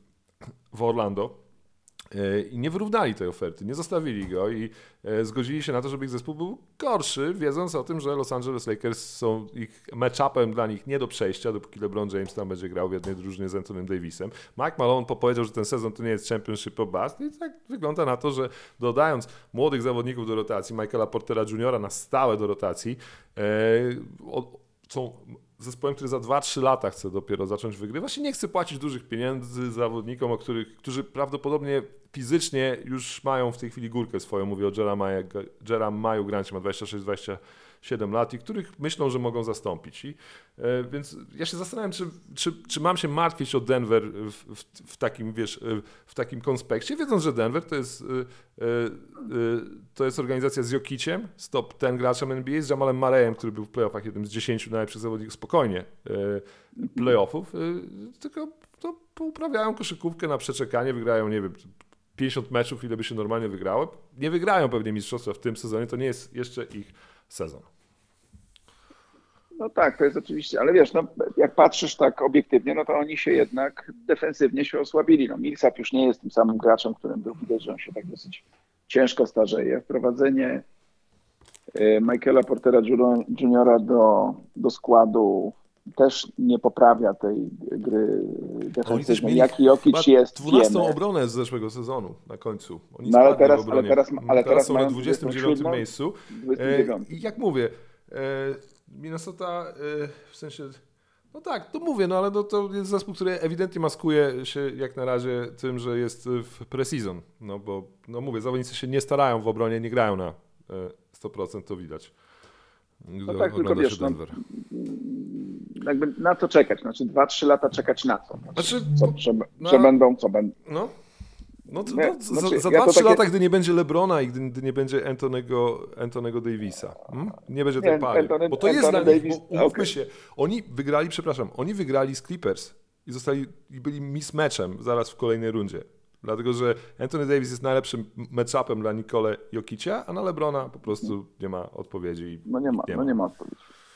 w Orlando. E, I nie wyrównali tej oferty, nie zostawili go i e, zgodzili się na to, żeby ich zespół był gorszy, wiedząc o tym, że Los Angeles Lakers są ich match-upem dla nich nie do przejścia, dopóki LeBron James tam będzie grał w jednej drużynie z Antonym Davisem. Mike Malone powiedział, że ten sezon to nie jest championship or bust i tak wygląda na to, że dodając młodych zawodników do rotacji, Michaela Portera juniora na stałe do rotacji, e, o, są zespołem, który za dwa trzy lata chce dopiero zacząć wygrywać i nie chce płacić dużych pieniędzy zawodnikom, o których, którzy prawdopodobnie fizycznie już mają w tej chwili górkę swoją. Mówię o Jeremiahu Grancie, ma dwadzieścia sześć dwadzieścia siedem lat i których myślą, że mogą zastąpić. I, e, więc ja się zastanawiam, czy, czy, czy mam się martwić o Denver w, w, w takim, wiesz, w takim konspekcie, wiedząc, że Denver to jest, e, e, to jest organizacja z Jokiciem, z top dziesięć graczem N B A, z Jamalem Murrayem, który był w playoffach jednym z dziesięciu najlepszych zawodników spokojnie e, playoffów, e, tylko to pouprawiają koszykówkę na przeczekanie, wygrają, nie wiem, pięćdziesiąt meczów, ile by się normalnie wygrało. Nie wygrają pewnie mistrzostwa w tym sezonie, to nie jest jeszcze ich sezon. No tak, to jest oczywiście, ale wiesz, no, jak patrzysz tak obiektywnie, no to oni się jednak defensywnie się osłabili. No, Millsap już nie jest tym samym graczem, którym był, widać, że on się tak dosyć ciężko starzeje. Wprowadzenie y, Michaela Portera juniora do, do składu też nie poprawia tej gry defensywnej. Jaki Jokic jest, dwunastą wiemy. obronę z zeszłego sezonu na końcu. Oni No, ale spadli teraz- w obronie. ale teraz- ale teraz są mają na dwudziestym dziewiątym miejscu. dwudziestym E, dziewiątym. I jak mówię, e, Minnesota e, w sensie, no tak, to mówię, no ale to, to jest zespół, który ewidentnie maskuje się jak na razie tym, że jest w preseason. No bo, no mówię, zawodnicy się nie starają w obronie, nie grają na e, sto procent, to widać. No tak, tylko Ogląda wiesz, się no, Denver. jakby na co czekać? Znaczy dwa trzy lata czekać na co? Znaczy, Znaczy, co, że, no- że będą, co będą. No. No, to, Nie, no, za, znaczy, za ja dwa to trzy takie- lata, gdy nie będzie LeBrona i gdy, gdy nie będzie Antonego, Antonego Davisa. Hmm? Nie będzie Nie, tej pary. Anthony- Bo to jest Anthony dla nich, Davis, bo umówmy okej. się, oni wygrali, przepraszam, oni wygrali z Clippers i zostali, i byli mismatchem zaraz w kolejnej rundzie. Dlatego, że Anthony Davis jest najlepszym matchupem dla Nikole Jokicia, a na LeBrona po prostu nie ma odpowiedzi. i No nie ma, nie no ma. nie ma odpowiedzi.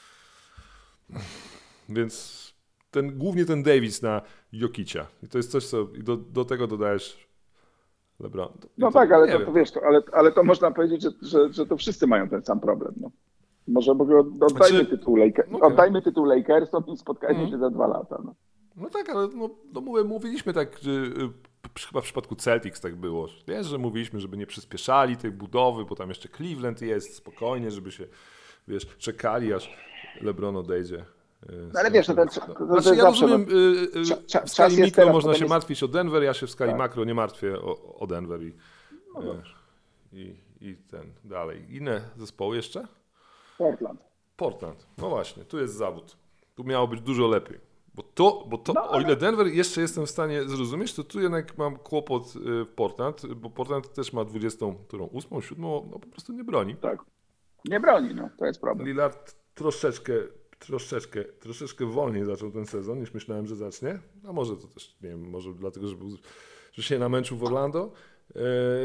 Więc ten, głównie ten Davis na Jokicia. I to jest coś, co i do, do tego dodajesz LeBron. I No to, tak, ale nie to, wiem. to wiesz, to, ale, ale to można powiedzieć, że, że, że to wszyscy mają ten sam problem. No. Może bo oddajmy, Znaczy, tytuł Laker, okej. oddajmy tytuł Lakersom i spotkajmy Mhm. się za dwa lata. No. No tak, ale no, no mówię, mówiliśmy tak, że, y, przy- chyba w przypadku Celtics tak było. Wiesz, że mówiliśmy, żeby nie przyspieszali tej budowy, bo tam jeszcze Cleveland jest, spokojnie, żeby się, wiesz, czekali aż LeBron odejdzie. y, No ale z wiesz, no tego- ten- to- to- to Znaczy jest ja zawsze, rozumiem, y, y, Cza- cza- w czas skali jest mikro teraz, można potem się jest- martwić o Denver, ja się w skali Tak. makro nie martwię o, o Denver i, No y, dobrze. i, i ten dalej. Inne zespoły jeszcze? Portland. Portland. No właśnie, tu jest zawód. Tu miało być dużo lepiej. Bo to, bo to No, o ale- ile Denver jeszcze jestem w stanie zrozumieć, to tu jednak mam kłopot y, w Portland, bo Portland też ma dwudziestą, którą ósmą, siódmą, no po prostu nie broni. Tak. Nie broni, no, to jest problem. Lillard troszeczkę, troszeczkę, troszeczkę wolniej zaczął ten sezon niż myślałem, że zacznie. A może to też, nie wiem, może dlatego, że, był, że się namęczył w Orlando. Yy,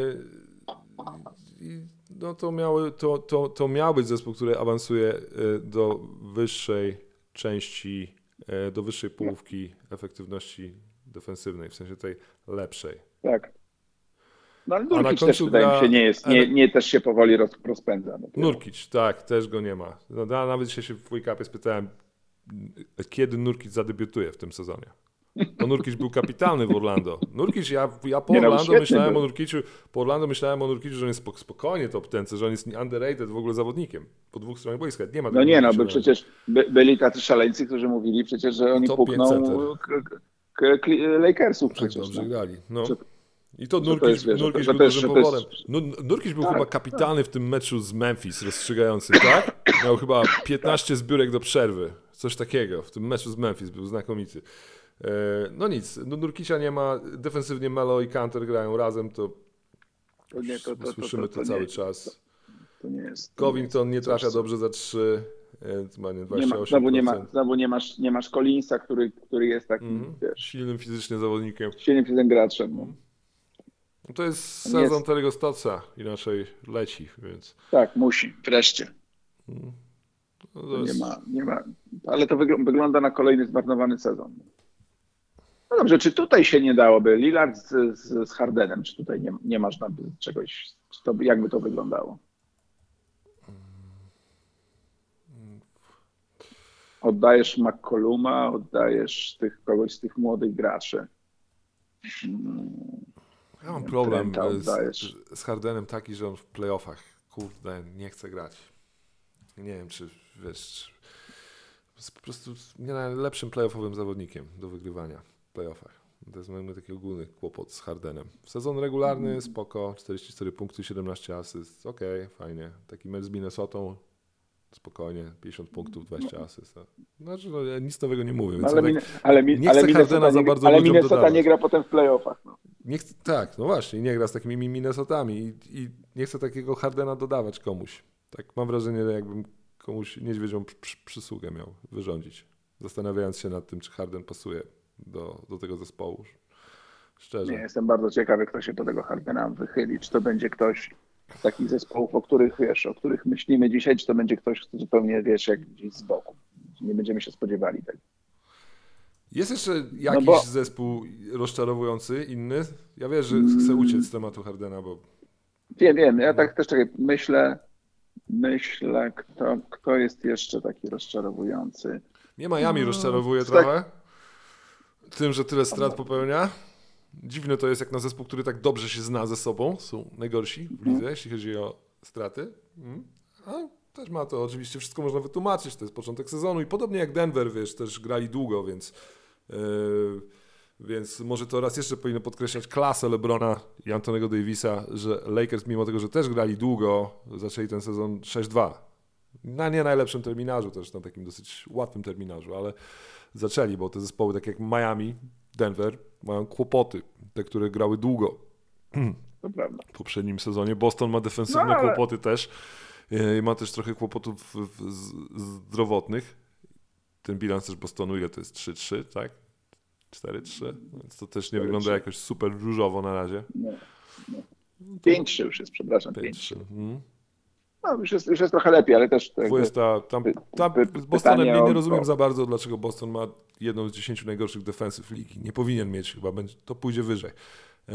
i no to, miały, to, to, to miał być zespół, który awansuje y, do wyższej części, y, do wyższej połówki efektywności defensywnej, w sensie tej lepszej. Tak. No ale A na Nurkic końcu też wydaje mi gra- się nie jest, nie, nie też się powoli roz, rozpędza. No, Nurkic, tak, też go nie ma. No, ja nawet się się w Wake-upie spytałem, kiedy Nurkic zadebiutuje w tym sezonie. Bo Nurkic był kapitalny w Orlando. Nurkic, ja, ja po Nie, no, Orlando świetny myślałem był. o Nurkiciu, po Orlando myślałem o Nurkiciu, że on jest spok- spokojnie top ten, że on jest underrated w ogóle zawodnikiem. Po dwóch stronach boiska. Nie ma No tego nie, no Nurkicia by na razie. przecież by, byli tacy szaleńcy, którzy mówili przecież, że oni Top pukną pięć center. k, k, k, k, Lakersów Tak przecież. dobrze no. grali. No. Że- I to że to Nurkic, jest, wiesz, że to- Nurkic że był to jest- dużym że to jest- powodem. No, Nurkic był Tak, chyba kapitalny w tym meczu z Memphis rozstrzygającym, tak? Miał chyba piętnaście zbiórek do przerwy. Coś takiego. W tym meczu z Memphis był znakomity. E, No nic, no Nurkicia nie ma. Defensywnie Melo i Kanter grają razem, to To nie, to, to, to, słyszymy to, to, to cały nie, czas. To nie jest. to Covington nie jest trafia coś, co- dobrze za trzy. e, Ma nie Nie dwadzieścia ma, osiem znowu, nie ma, procent. znowu nie masz, nie masz Collinsa, który, który jest takim, Mhm. wiesz, Silnym fizycznie zawodnikiem. silnym tym graczem. No. No to jest On jest- sezon Terry'ego Stotsa, inaczej leci, więc Tak, musi, wreszcie. no to Nie jest... ma, nie ma. Ale to wygl- wygląda na kolejny zmarnowany sezon. No dobrze, czy tutaj się nie dałoby? Lillard z, z, z Hardenem, czy tutaj nie, nie masz tam czegoś, czy to, jakby to wyglądało? Oddajesz McColluma, oddajesz tych, kogoś z tych młodych graczy. Mm, Ja mam problem Trenta z, oddajesz. z Hardenem taki, że on w playoffach, kurde, nie chce grać. Nie wiem, czy wiesz, jest po prostu nie najlepszym playoffowym zawodnikiem do wygrywania w playoffach. To jest mamy taki ogólny kłopot z Hardenem. Sezon regularny, spoko, czterdzieści cztery punkty, siedemnaście asyst, okej, fajnie. Taki mecz z Minnesotą, spokojnie, pięćdziesiąt punktów, dwadzieścia asyst. Znaczy, no, ja nic nowego nie mówię, więc Ale, tak, min, ale, min, nie ale chcę Minnesota, Hardena za nie, bardzo ale ludziom Minnesota dodawać. nie gra potem w playoffach. No. Nie chcę, tak, no właśnie, nie gra z takimi Minnesotami i, i nie chcę takiego Hardena dodawać komuś. Tak mam wrażenie, że jakbym komuś niedźwiedzią przy, przysługę miał wyrządzić, zastanawiając się nad tym, czy Harden pasuje do, do tego zespołu. Szczerze. Nie, jestem bardzo ciekawy, kto się do tego Hardena wychyli. Czy to będzie ktoś z takich zespołów, o których wiesz, o których myślimy dzisiaj, czy to będzie ktoś, kto zupełnie wiesz, jak gdzieś z boku. Nie będziemy się spodziewali tego. Jest jeszcze jakiś bo- zespół rozczarowujący, inny? Ja wiem, że chcę uciec z tematu Hardena, bo Wiem, wiem. Ja tak też czekaj, myślę, myślę, kto, kto jest jeszcze taki rozczarowujący. mnie Miami rozczarowuje tak. trochę tym, że tyle strat popełnia. Dziwne to jest jak na zespół, który tak dobrze się zna ze sobą. Są najgorsi w lidze, jeśli chodzi o straty. Mm. A też ma to oczywiście, wszystko można wytłumaczyć. To jest początek sezonu i podobnie jak Denver, wiesz, też grali długo, więc, yy, więc może to raz jeszcze powinno podkreślać klasę LeBrona i Antonego Davisa, że Lakers, mimo tego, że też grali długo, zaczęli ten sezon sześć dwa. Na nie najlepszym terminarzu, też na takim dosyć łatwym terminarzu, ale zaczęli, bo te zespoły, tak jak Miami, Denver, mają kłopoty, te, które grały długo To prawda. w poprzednim sezonie. Boston ma defensywne No, ale- kłopoty też. Yy, Ma też trochę kłopotów w- w- z- zdrowotnych. Ten bilans też Bostonu, ile to jest? trzy trzy, tak? cztery trzy? Więc to też nie cztery wygląda trzy. jakoś super różowo na razie. Nie, nie. pięć trzy już jest, przepraszam. pięć pięć trzy. trzy. Mhm. No, już, jest, już jest trochę lepiej, ale też tak, dwudziesta, tam, py- tam py- z Bostonem pytanie nie, nie o- rozumiem o- za bardzo, dlaczego Boston ma jedną z dziesięciu najgorszych defensyw ligi. Nie powinien mieć, chyba będzie, to pójdzie wyżej. E,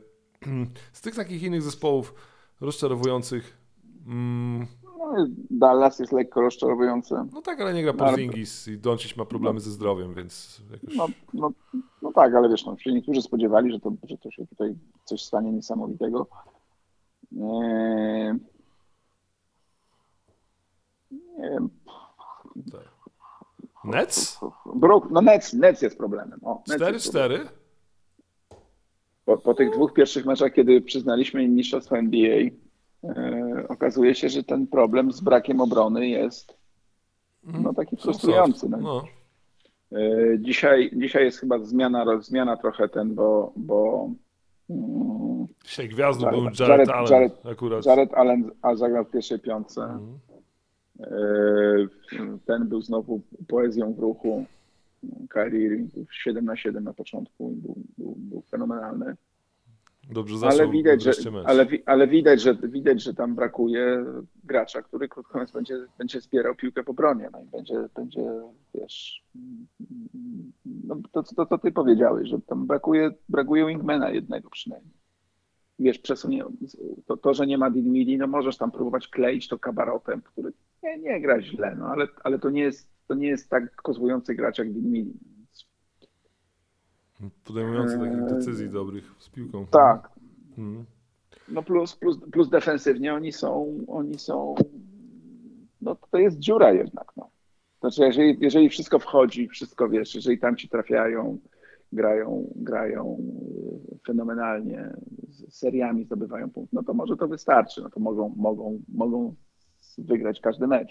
z tych takich innych zespołów rozczarowujących, mm, no, Dallas jest lekko rozczarowujący. no tak, ale nie gra No, ale- Porzingis i Doncic ma problemy ze zdrowiem, więc jakoś... No, no, no tak, ale wiesz, no, się niektórzy spodziewali, że to, że to się tutaj coś stanie niesamowitego. Eee, nie wiem. tak. Nets? Brook, no Nets, Nets jest problemem. O, Nets cztery jest problemem. cztery? Po, po tych dwóch pierwszych meczach, kiedy przyznaliśmy im mistrzostwo N B A, e, okazuje się, że ten problem z brakiem obrony jest no, taki frustrujący. No. No. E, dzisiaj, dzisiaj jest chyba zmiana, roz- zmiana trochę ten, bo, bo mm, Dzisiaj gwiazdą Jared- był Jared, Jared- Allen Jared- akurat. Jared Allen a zagrał w pierwszej piątce. Mhm. E, Ten był znowu poezją w ruchu. Kyrie Irving był siedem na siedem na początku i był, był, był fenomenalny. Dobrze zaczął Ale widać, że, wreszcie mecz. ale, wi- ale widać, że widać, że tam brakuje gracza, który krótko mówiąc będzie, będzie zbierał piłkę po bronie. No i będzie, będzie wiesz, no to, to, to ty powiedziałeś, że tam brakuje, brakuje wingmana jednego przynajmniej. wiesz, przesunie, to, to, że nie ma Dinwiddie, no możesz tam próbować kleić to Kabarotem, który nie, nie gra źle, no ale, ale to nie jest, to nie jest tak kozłujący gracz jak Dinwiddie. Podejmujący takich decyzji dobrych z piłką. Tak. Hmm. No plus, plus, plus defensywnie oni są, oni są, no to jest dziura jednak, no. Znaczy, jeżeli, jeżeli wszystko wchodzi, wszystko wiesz, jeżeli tam ci trafiają, grają, grają fenomenalnie, z seriami zdobywają punkt, no to może to wystarczy, no to mogą, mogą, mogą wygrać każdy mecz.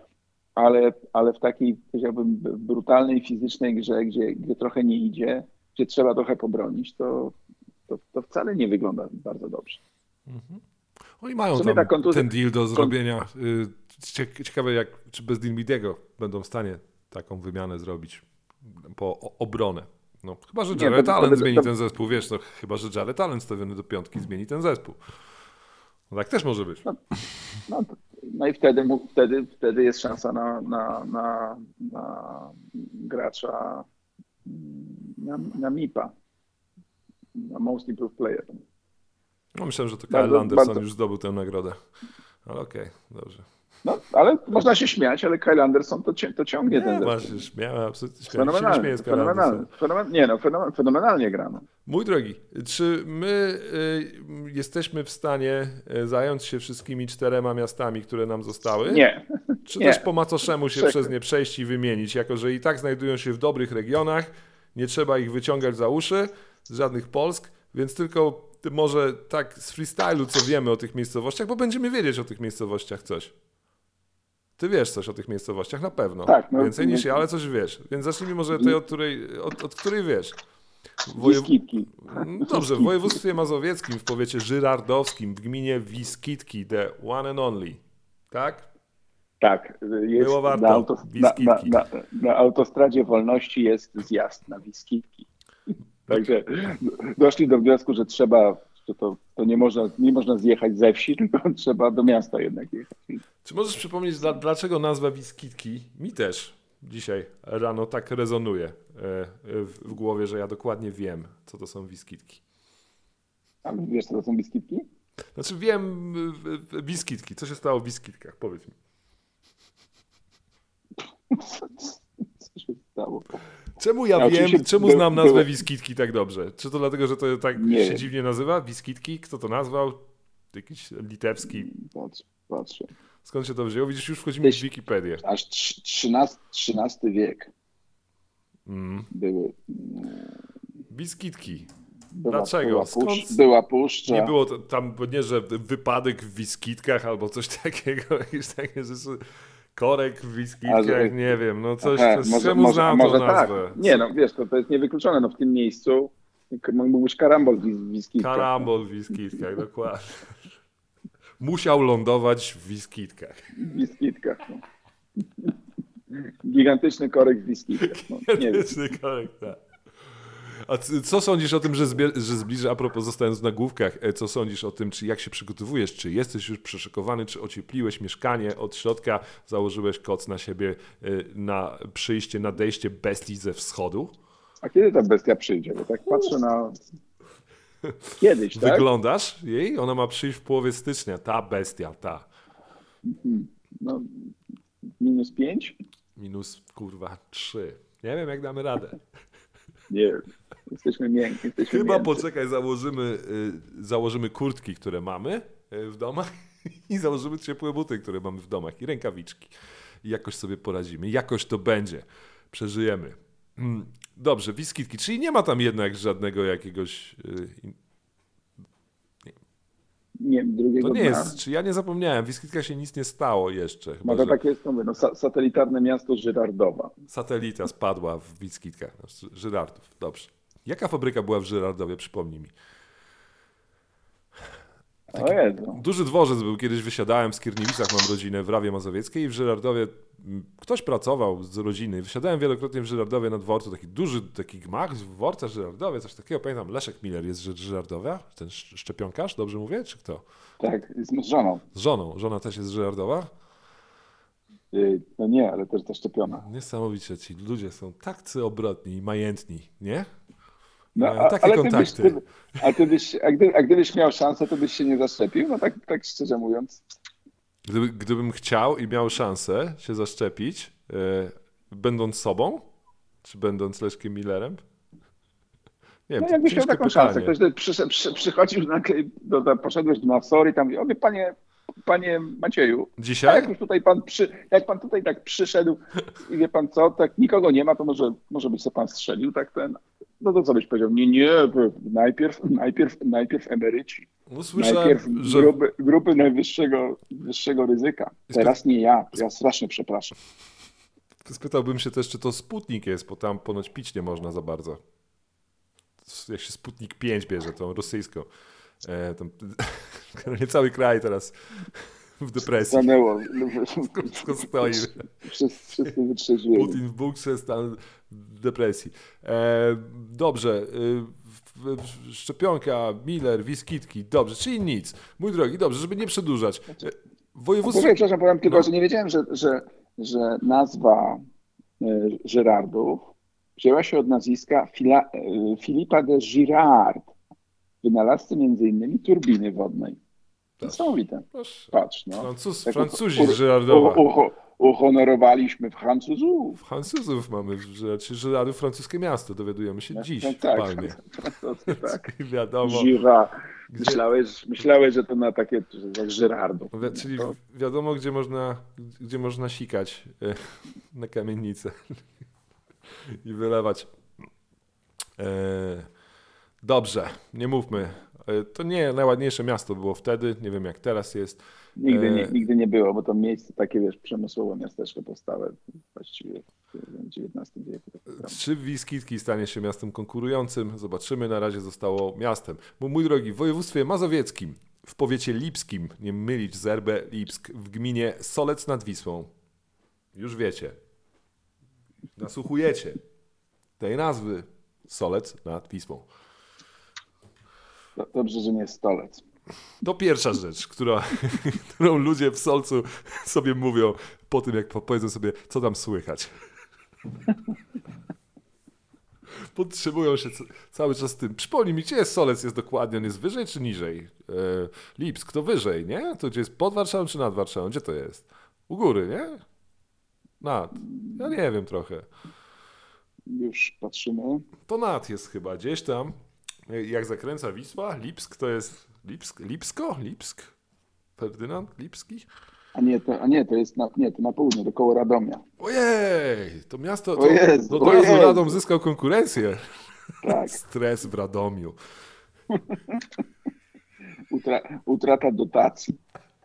Ale, ale w takiej, powiedziałbym, brutalnej, fizycznej grze, gdzie, gdzie trochę nie idzie, gdzie trzeba trochę pobronić, to, to, to wcale nie wygląda bardzo dobrze. Mhm. Oni mają W sumie tam ta kontuzja- ten deal do zrobienia. Cie- Ciekawe, jak, czy bez Dinwiddiego będą w stanie taką wymianę zrobić po o- obronę. No, chyba, że Nie, Jared to- Allen to- zmieni to- ten zespół, wiesz, no, chyba, że Jared Allen stawiony do piątki zmieni ten zespół. No, tak też może być. No, no, to- no i wtedy, mu- wtedy, wtedy jest szansa na, na, na, na gracza, na, na M I P A, na Most Improved Player. No, myślałem, że to Bardzo- Kyle Anderson bardzo- już zdobył tę nagrodę. Ale okej, dobrze. No, ale można się śmiać, ale Kyle Anderson to, cię, to ciągnie Nie, ten zespół. masz, śmiałem, absolutnie śmiałem. Się nie Fenomenalnie, śmieję z Kyle fenomenalnie, Andersonem. fenomen, nie no, fenomen, fenomenalnie grano. Mój drogi, czy my y, jesteśmy w stanie y, zająć się wszystkimi czterema miastami, które nam zostały? Nie, Czy nie. też po macoszemu się Przykro. przez nie przejść i wymienić, jako że i tak znajdują się w dobrych regionach, nie trzeba ich wyciągać za uszy z żadnych Polsk, więc tylko ty może tak z freestylu, co wiemy o tych miejscowościach, bo będziemy wiedzieć o tych miejscowościach coś. Ty wiesz coś o tych miejscowościach, na pewno. Tak, no, Więcej niż nie- ja, ale coś wiesz. Więc zacznijmy może tej, od której, od, od której wiesz. Wojew- Wiskitki. No dobrze, w województwie mazowieckim, w powiecie żyrardowskim, w gminie Wiskitki, the one and only, tak? Tak, jest Było warto, na, auto, na, na, Wiskitki. na, na autostradzie wolności jest zjazd na Wiskitki. Także doszli do wniosku, że trzeba, że to, to nie, można, nie można zjechać ze wsi, tylko trzeba do miasta jednak jechać. Czy możesz przypomnieć, dla, dlaczego nazwa Wiskitki mi też dzisiaj rano tak rezonuje e, w, w głowie, że ja dokładnie wiem, co to są Wiskitki. A wiesz, co to są Wiskitki? Znaczy wiem e, e, Wiskitki. Co się stało w Wiskitkach? Powiedz mi. Co się stało? Czemu ja Ja wiem, oczywiście czemu by- znam nazwę byłem- Wiskitki tak dobrze? Czy to dlatego, że to tak Nie się wiem. dziwnie nazywa? Wiskitki? Kto to nazwał? Jakiś litewski. Patrz, patrzę. Skąd się to wzięło? Widzisz, już wchodzimy w Tyś- Wikipedię. Aż trz- trzynasty, trzynasty wiek Mm. były. Wiskitki. Była, Dlaczego? Była, Skąd? pusz, była puszcza. Nie było to, tam, nie, że wypadek w Wiskitkach albo coś takiego, jakieś takie rzeczy. Korek w A, Wiskitkach, że- nie wiem, no coś, Aha, to, może, czemu może, znam a może tą tak. nazwę? Nie no, wiesz, to, to jest niewykluczone. No, w tym miejscu mógł być karambol w Wis- Wiskitkach. Karambol w Wiskitkach, dokładnie. Musiał lądować w Wiskitkach. W Wiskitkach. No. Gigantyczny korek w Wiskitkach. No, nie wiem. Etyczny korek, tak. A c- co sądzisz o tym, że, zbie- że zbliża, a propos zostając w nagłówkach, e, co sądzisz o tym, czy jak się przygotowujesz, czy jesteś już przeszykowany, czy ociepliłeś mieszkanie od środka, założyłeś koc na siebie e, na przyjście, nadejście bestii ze wschodu? A kiedy ta bestia przyjdzie? Bo tak patrzę na... Kiedyś, tak? Wyglądasz jej? Ona ma przyjść w połowie stycznia, ta bestia, ta. No, minus pięć? Minus, kurwa, trzy. Nie wiem, jak damy radę. Nie wiem. Jesteśmy miękki. Jesteśmy Chyba miękcy. poczekaj, założymy, y, założymy kurtki, które mamy y, w domach i założymy ciepłe buty, które mamy w domach i rękawiczki. I jakoś sobie poradzimy. Jakoś to będzie. Przeżyjemy. Mm, Dobrze, Wiskitki. Czyli nie ma tam jednak żadnego jakiegoś... y, in- Nie, drugiego To nie dnia. jest... Czy ja nie zapomniałem? W Wiskitkach się nic nie stało jeszcze. Chyba, Ma to że takie jest, mówię, no, sa- satelitarne miasto Żyrardowa. satelita spadła w Wiskitkach. No, Ży- Żyrardów. Dobrze. Jaka fabryka była w Żyrardowie? Przypomnij mi. O Jezu. Duży dworzec był, kiedyś wysiadałem w Skierniewicach, mam rodzinę w Rawie Mazowieckiej i w Żyrardowie m, ktoś pracował z rodziny. Wysiadałem wielokrotnie w Żyrardowie na dworcu, taki duży taki gmach, dworca Żyrardowie, coś takiego. Pamiętam, Leszek Miller jest z Żyrardowa, ten sz- szczepionkarz, dobrze mówię, czy kto? Tak, z żoną. Z żoną, żona też jest z Żyrardowa. Y, No nie, ale też zaszczepiona. Niesamowicie ci ludzie są tacy obrotni i majętni, nie? No, E, a, takie ale ty byś, kontakty. ty, a, ty byś, a, gdy, a gdybyś miał szansę, to byś się nie zaszczepił? No tak, tak szczerze mówiąc. Gdyby, gdybym chciał i miał szansę się zaszczepić, e, będąc sobą, czy będąc Leszkiem Millerem? Nie wiem, No to jakbyś miał ciężkie taką pytanie. szansę. Ktoś do- przyszedł, przy, przychodził nagle, do, do, poszedłeś do Nasory i tam mówi, o panie, panie Macieju, a Dzisiaj? jak już tutaj pan przy, jak pan tutaj tak przyszedł i wie pan co, tak nikogo nie ma, to może, może byś sobie pan strzelił, tak ten. No to co byś powiedział? Nie, nie, najpierw, najpierw, najpierw emeryci. Usłyszałem, Najpierw że grupy, grupy najwyższego wyższego ryzyka. Teraz nie ja. Ja strasznie przepraszam. spytałbym się też, czy to Sputnik jest, bo tam ponoć pić nie można za bardzo. Jak się Sputnik pięć bierze, tą rosyjską. E, tam, nie cały kraj teraz w depresji. Stanęło. Wszystko stoi. Wszyscy, wszyscy wytrzeźwieli. Putin w bunkrze, stan depresji. E, dobrze. E, w- w- szczepionka, Miller, Wiskitki. Dobrze, czyli nic. Mój drogi, dobrze, żeby nie przedłużać. E, województwo... Powiem, przepraszam, powiem tylko, No. że nie wiedziałem, że, że, że nazwa e, Girardów wzięła się od nazwiska Fila, e, Philippa de Girard, wynalazcy między innymi turbiny wodnej. Niesamowite. Proszę. Patrz, no. Francuz, Tak Francuzi u- z Girardowa. u- u- Uhonorowaliśmy Francuzów. Francuzów mamy, że- czy Girardów francuskie miasto, dowiadujemy się dziś Tak, w tak, Palmie. Francuzów, tak. Wiadomo. Girard. Gdzie- Myślałeś, myślałeś, że to na takie, że jak Girardów. Wi- Czyli To- wiadomo, gdzie można, gdzie można sikać e, na kamienicę i wylewać. E, dobrze, nie mówmy. E, to nie najładniejsze miasto było wtedy, nie wiem jak teraz jest. Nigdy nie, E, nigdy nie było, bo to miejsce takie, wiesz, przemysłowe miasteczko powstałe właściwie w dziewiętnastym wieku. tak naprawdę. Czy Wiskitki stanie się miastem konkurującym? Zobaczymy, na razie zostało miastem. Bo mój drogi, w województwie mazowieckim, w powiecie lipskim, nie mylić Zerbę, Lipsk, w gminie Solec nad Wisłą. Już wiecie. Nasłuchujecie tej nazwy Solec nad Wisłą. To- Dobrze, że nie stolec. To pierwsza rzecz, która, którą ludzie w Solcu sobie mówią po tym, jak powiedzą sobie, co tam słychać. Podtrzymują się c- cały czas tym. Przypomnij mi, gdzie jest Solec? Jest dokładnie, on jest wyżej czy niżej? E, Lipsk to wyżej, nie? To gdzie jest pod Warszawą czy nad Warszawą? Gdzie to jest? U góry, nie? Nad. Ja nie wiem trochę. Już patrzymy. To nad jest chyba, gdzieś tam. Jak zakręca Wisła, Lipsk to jest... Lipsk? Lipsko? Lipsk? Ferdynand Lipski? A nie, to, a nie, to jest na, nie, to na południe, do koło Radomia. Ojej, to miasto, to, O Jezu, to o od razu Jezu. Radom zyskał konkurencję. Tak, Stres w Radomiu. utra, utrata dotacji.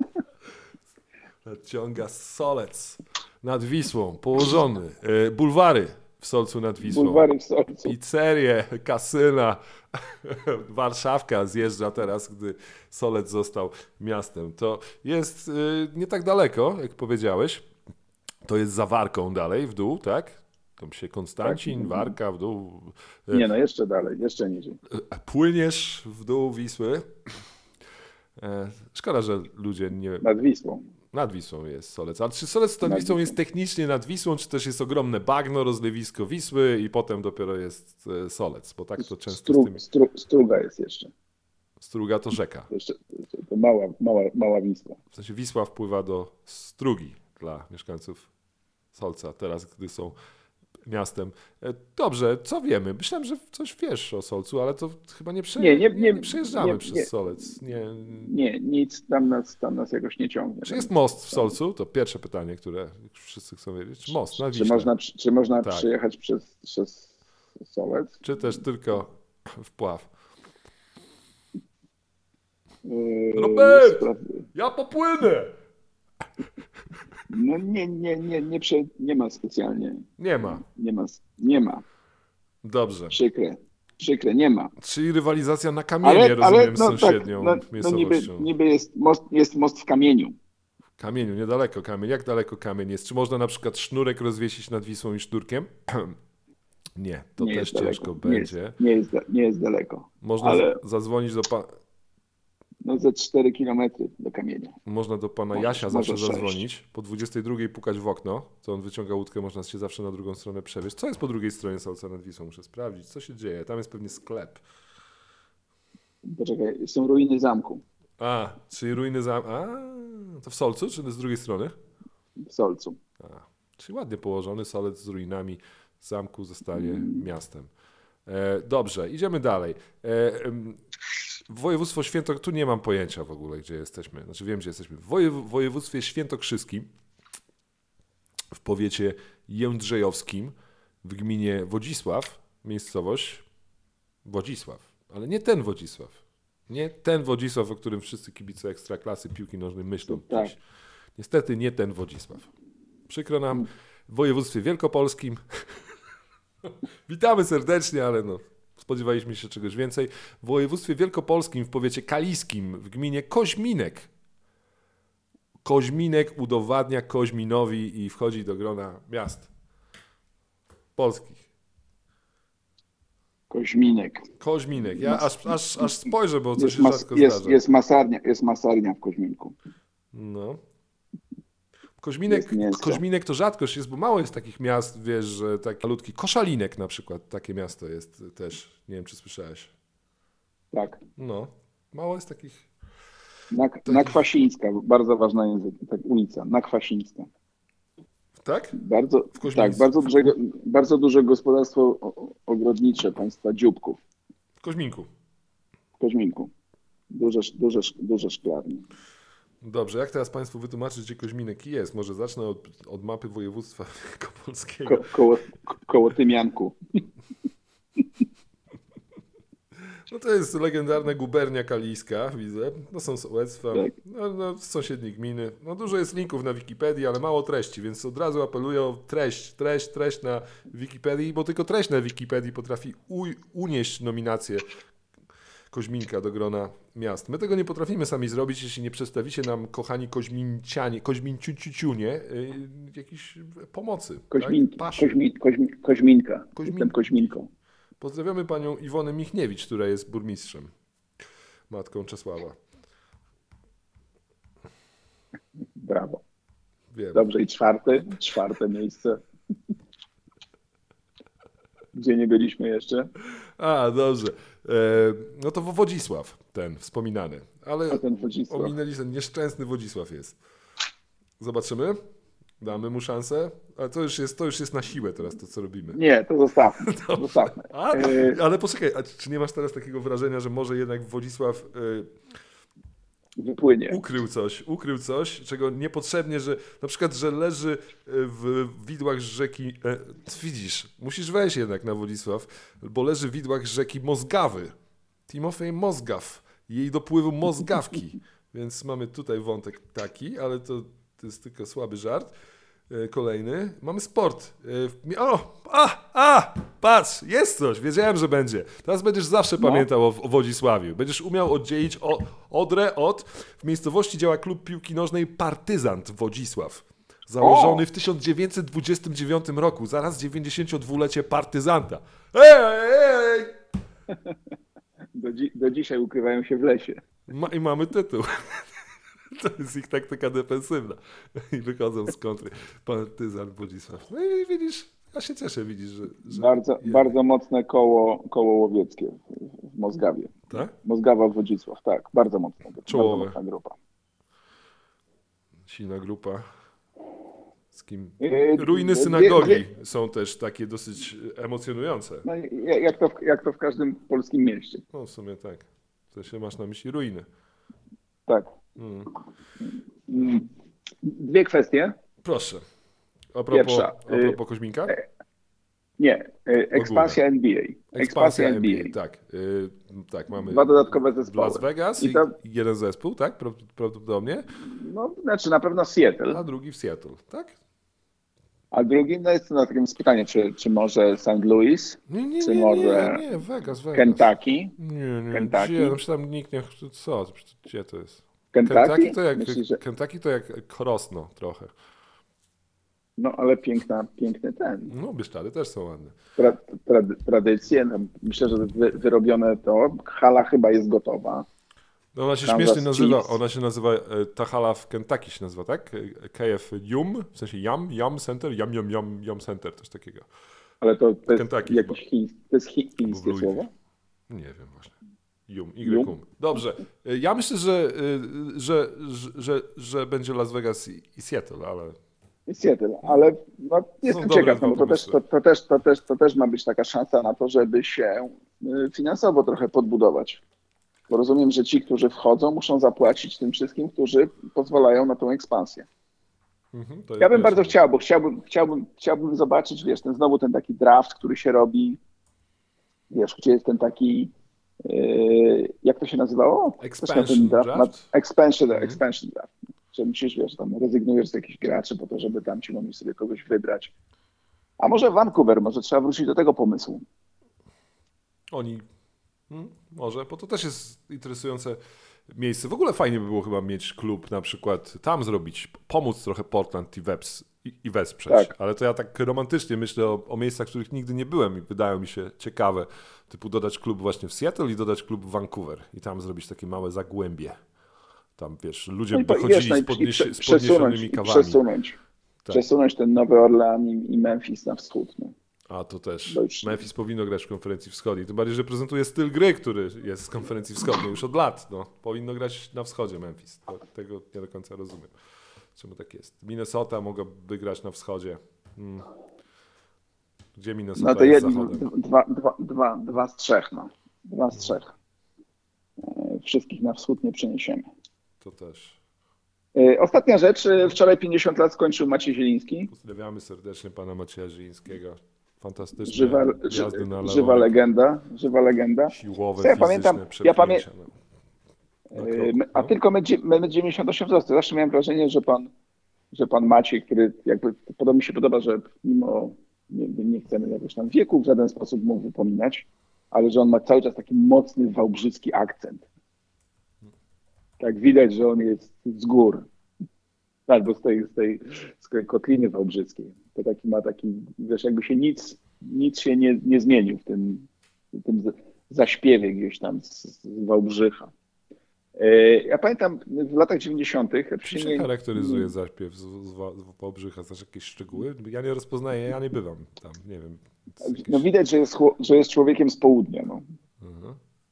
Nadciąga Solec nad Wisłą, położony. E, bulwary w Solcu nad Wisłą. Bulwary w Solcu. Pizzerie, kasyna. Warszawka zjeżdża teraz, gdy Solec został miastem. To jest y, nie tak daleko, jak powiedziałeś. To jest za Warką dalej, w dół, tak? Tam się Konstancin, Tak. Warka w dół. Nie no, jeszcze dalej, jeszcze niżej. E, Płyniesz w dół Wisły. E, szkoda, że ludzie nie... Nad Wisłą. Nad Wisłą jest Solec. Ale czy Solec nad Nad Wisłą Wisłą. jest technicznie nad Wisłą, czy też jest ogromne bagno, rozlewisko Wisły i potem dopiero jest e, Solec? Bo tak to często z Stru, tymi... stru, Struga jest jeszcze. Struga to rzeka. To jeszcze to, to mała, mała, mała Wisła. W sensie Wisła wpływa do Strugi dla mieszkańców Solca, teraz gdy są miastem. E, Dobrze, co wiemy? Myślałem, że coś wiesz o Solcu, ale to chyba nie, prze... Nie, nie, nie, nie przejeżdżamy nie, przez nie. Solec. Nie. Nie, nic tam nas, tam nas jakoś nie ciągnie. Czy jest most w Solcu? To pierwsze pytanie, które wszyscy chcą wiedzieć. Czy most na Czy Wiśle? można, czy można Tak. przyjechać przez, przez Solec? Czy też tylko wpław? Yy, Robert! spra- Ja popłynę! No nie, nie, nie, nie, prze, nie ma specjalnie. Nie ma. Nie ma, nie ma. Dobrze. Przykre. Przykre, nie ma. Czyli rywalizacja na kamienie, rozumiem, z sąsiednią no, no niby, miejscowością. niby jest, most, jest most w kamieniu. Kamieniu, niedaleko kamień. Jak daleko kamień jest? Czy można na przykład sznurek rozwiesić nad Wisłą i sznurkiem? Nie, to nie też jest daleko. ciężko nie będzie. Jest, nie, jest, da- nie jest daleko. Można ale- z- zadzwonić do pa... No ze cztery kilometry do Kamienia. Można do pana Może- Jasia może zawsze sześć. zadzwonić, po dwudziestej drugiej pukać w okno, to on wyciąga łódkę, można się zawsze na drugą stronę przewieźć. Co jest po drugiej stronie Solca nad Wisłą? Muszę sprawdzić, co się dzieje. Tam jest pewnie sklep. Poczekaj, są ruiny zamku A, czyli ruiny zam... A, to w Solcu, czy z drugiej strony? w Solcu. A, czyli ładnie położony Solec z ruinami zamku zostaje Mm. miastem. E, dobrze, idziemy dalej. E, em, województwo Święto... Tu nie mam pojęcia w ogóle, gdzie jesteśmy. Znaczy wiem, gdzie jesteśmy. W wojew... województwie świętokrzyskim, w powiecie jędrzejowskim, w gminie Wodzisław, miejscowość Wodzisław. Ale nie ten Wodzisław. Nie ten Wodzisław, o którym wszyscy kibice Ekstraklasy piłki nożnej myślą Tak. dziś. Niestety nie ten Wodzisław. Przykro nam, w województwie wielkopolskim. Witamy serdecznie, ale no, spodziewaliśmy się czegoś więcej. W województwie wielkopolskim, w powiecie kaliskim, w gminie Koźminek. Koźminek udowadnia Koźminowi i wchodzi do grona miast polskich. Koźminek. Koźminek. Ja aż, aż, aż spojrzę, bo coś Jest, się mas, rzadko jest, zdarza. jest, masarnia, jest masarnia w Koźminku. No. Koźminek, Jest mięso. Koźminek to rzadkość jest, bo mało jest takich miast, wiesz, że taki malutki. Koszalinek na przykład, takie miasto jest też. Nie wiem, czy słyszałeś. Tak. No. Mało jest takich. Nak, Nakwasińska, bardzo ważna jest tak, ulica. Nakwasińska. Tak? Bardzo, Koźmińsku. tak, bardzo duże, bardzo duże gospodarstwo o- ogrodnicze państwa Dzióbków W Koźminku. w Koźminku. Duże, duże, duże szklarnie. Dobrze, jak teraz Państwu wytłumaczyć, gdzie Koźminek jest? Może zacznę od, od mapy województwa wielkopolskiego. Ko, koło, koło Tymianku. No to jest legendarna gubernia kaliska, widzę. No są sołectwa, Tak. no, no, sąsiednie gminy. No dużo jest linków na Wikipedii, ale mało treści, więc od razu apeluję o treść, treść, treść na Wikipedii, bo tylko treść na Wikipedii potrafi uj, unieść nominację Koźminka do grona miast. My tego nie potrafimy sami zrobić, jeśli nie przedstawicie nam, kochani Koźmincianie, Koźminciuciuciunie, yy, jakiejś pomocy. Koźmin, tak? Paszy. Koźmin, Koźmin, Koźminka. Koźmin- Jestem Koźminką. Pozdrawiamy panią Iwonę Michniewicz, która jest burmistrzem, matką Czesława. Brawo. Wiem. Dobrze, i czwarte, czwarte miejsce. Gdzie nie byliśmy jeszcze? A, dobrze. E, no to Wodzisław, ten wspominany. Ale A ten Wodzisław. ominęliśmy, nieszczęsny Wodzisław jest. Zobaczymy. Damy mu szansę. Ale to już jest, to już jest na siłę teraz to, co robimy. Nie, to zostawmy. zostawmy. A, E, ale poczekaj, a czy nie masz teraz takiego wrażenia, że może jednak Wodzisław e, Wypłynie. ukrył coś, ukrył coś, czego niepotrzebnie, że na przykład, że leży e, w widłach rzeki, e, widzisz, musisz wejść jednak na Wodzisław, bo leży w widłach rzeki Mozgawy, Timofej Mozgaw, jej dopływu Mozgawki, więc mamy tutaj wątek taki, ale to, to jest tylko słaby żart. E, Kolejny, mamy sport. E, w mi- O, a, a, patrz, jest coś, wiedziałem, że będzie. Teraz będziesz zawsze No. pamiętał o, o Wodzisławiu. Będziesz umiał oddzielić o, Odrę od... W miejscowości działa klub piłki nożnej Partyzant Wodzisław. Założony O! w tysiąc dziewięćset dwudziestym dziewiątym roku, zaraz dziewięćdziesięciodwulecie Partyzanta. Ej, ej, ej! Do, dzi- do dzisiaj ukrywają się w lesie. Ma, I mamy tytuł. To jest ich taktyka defensywna. I wychodzą z kontry. Partyzant Wodzisław. No i widzisz, ja się cieszę, widzisz, że... że Bardzo, jednak- bardzo mocne koło, koło łowieckie w, w Mozgawie. Tak? Mozgawa Wodzisław, tak. Bardzo mocna, Czołowe. bardzo mocna grupa. Silna grupa. Z kim? Yy, Ruiny dwie- synagogi dwie- są też takie dosyć emocjonujące. No, i- jak, to w, jak to w każdym polskim mieście. No w sumie tak. To się masz na myśli ruiny. Tak. Mm. Mm. Dwie kwestie. Proszę. A propos, Pierwsza, a y- propos Koźminka? Nie, y, ekspansja N B A. Ekspansja N B A, tak. Y, tak, mamy Dwa dodatkowe zespoły. Las Vegas I i, to, i jeden zespół, tak? Pra- Prawdopodobnie. no, znaczy na pewno Seattle, A drugi w Seattle, tak? a drugi, no jest na takim pytanie, czy, czy może Saint Louis, Nie, nie, czy nie, może nie, nie, Vegas, Vegas. Kentucky. Nie, nie, Kentucky? gdzie? No przecież tam nikt nie... Co? Gdzie to jest? Kentucky? Kentucky to jak, Myślisz, że... Kentucky to jak Krosno trochę. No ale piękna, piękny ten. No, Bieszczady też są ładne. Tra, trady, tradycje, no, myślę, że wy, wyrobione to. Hala chyba jest gotowa. No ona się Kansas śmiesznie nazywa, Chiefs. ona się nazywa e, ta hala w Kentucky się nazywa, tak? E, K F Yum, w sensie Yum, Yum Center, Yum Yum Yum Yum Center, coś takiego. Ale to, to jest Kentucky jakiś chińs, to jest chi, Albo w chińskie Louisville. słowo? Nie wiem właśnie. Yum, Yum? Y-Um. Dobrze. E, Ja myślę, że, e, że, że, że, że będzie Las Vegas i, i Seattle, ale I Seattle, ale no, jestem dobre ciekaw, no, dwa bo to też, to, to, też, to, też, to też ma być taka szansa na to, żeby się y, finansowo trochę podbudować. Bo rozumiem, że ci, którzy wchodzą, muszą zapłacić tym wszystkim, którzy pozwalają na tą ekspansję. mhm, to Ja jest bym bardzo pierwsze. chciał, bo chciałbym, chciałbym, chciałbym zobaczyć, wiesz, ten znowu ten taki draft, który się robi, wiesz, gdzie jest ten taki, yy, jak to się nazywało? Ktoś miał ten Expansion draft? Ma- Expansion, Mhm. expansion draft. Że musisz, wiesz, tam rezygnujesz z jakichś graczy po to, żeby tam ci mogli sobie kogoś wybrać. A może Vancouver, może trzeba wrócić do tego pomysłu. Oni, hmm, może, bo to też jest interesujące miejsce. W ogóle fajnie by było chyba mieć klub na przykład tam zrobić, pomóc trochę Portland i, weps, i, i wesprzeć. Tak. Ale to ja tak romantycznie myślę o, o miejscach, w których nigdy nie byłem i wydają mi się ciekawe. Typu dodać klub właśnie w Seattle i dodać klub w Vancouver i tam zrobić takie małe zagłębie. Tam, wiesz, ludzie No i by po- chodzili wiesz, no i z, podnieś, prze- z przesunąć, podniesionymi i kawami. przesunąć, Tak. przesunąć ten Nowy Orlean i, i Memphis na wschód. No. A to też. No już- Memphis powinno grać w konferencji wschodniej. Tym bardziej, że prezentuje styl gry, który jest z konferencji wschodniej już od lat. No, powinno grać na wschodzie Memphis. To, tego nie do końca rozumiem. Czemu tak jest? Minnesota mogłaby grać na wschodzie. Hmm. Gdzie Minnesota No to jest jedno, zachodem? dwa, dwa, dwa, dwa z trzech, no. Dwa z trzech. E, Wszystkich na wschód nie przeniesiemy. To też. E, Ostatnia rzecz. e, Wczoraj pięćdziesiąt lat skończył Maciej Zieliński. Pozdrawiamy serdecznie pana Macieja Żyńskiego. Fantastyczne Żywa, gwiazdy na ży, żywa lewo. legenda. Żywa legenda. Siłowe, Co ja fizyczne pamiętam, ja przepchnięcia. pamię- no. Na E, krok, my- A no. tylko my, dzie- my dziewięćdziesiąt osiem wzrostu. Zawsze miałem wrażenie, że pan, że pan Maciej, który jakby podoba mi się podoba, że mimo nie, nie nie chcemy jakoś tam wieku w żaden sposób mu wypominać, ale że on ma cały czas taki mocny wałbrzyski akcent. Tak widać, że on jest z gór. Albo z tej, z tej, z tej kotliny wałbrzyskiej. To taki ma taki, wiesz, jakby się nic, nic się nie, nie zmienił w tym, w tym z- zaśpiewie gdzieś tam z, z Wałbrzycha. E, Ja pamiętam w latach dziewięćdziesiątych. Czym się charakteryzuje zaśpiew z, z, Wa- z Wałbrzycha? Znasz jakieś szczegóły? Ja nie rozpoznaję, ja nie bywam tam, nie wiem. Jakieś... No widać, że jest, chło- że jest człowiekiem z południa. No. Mhm.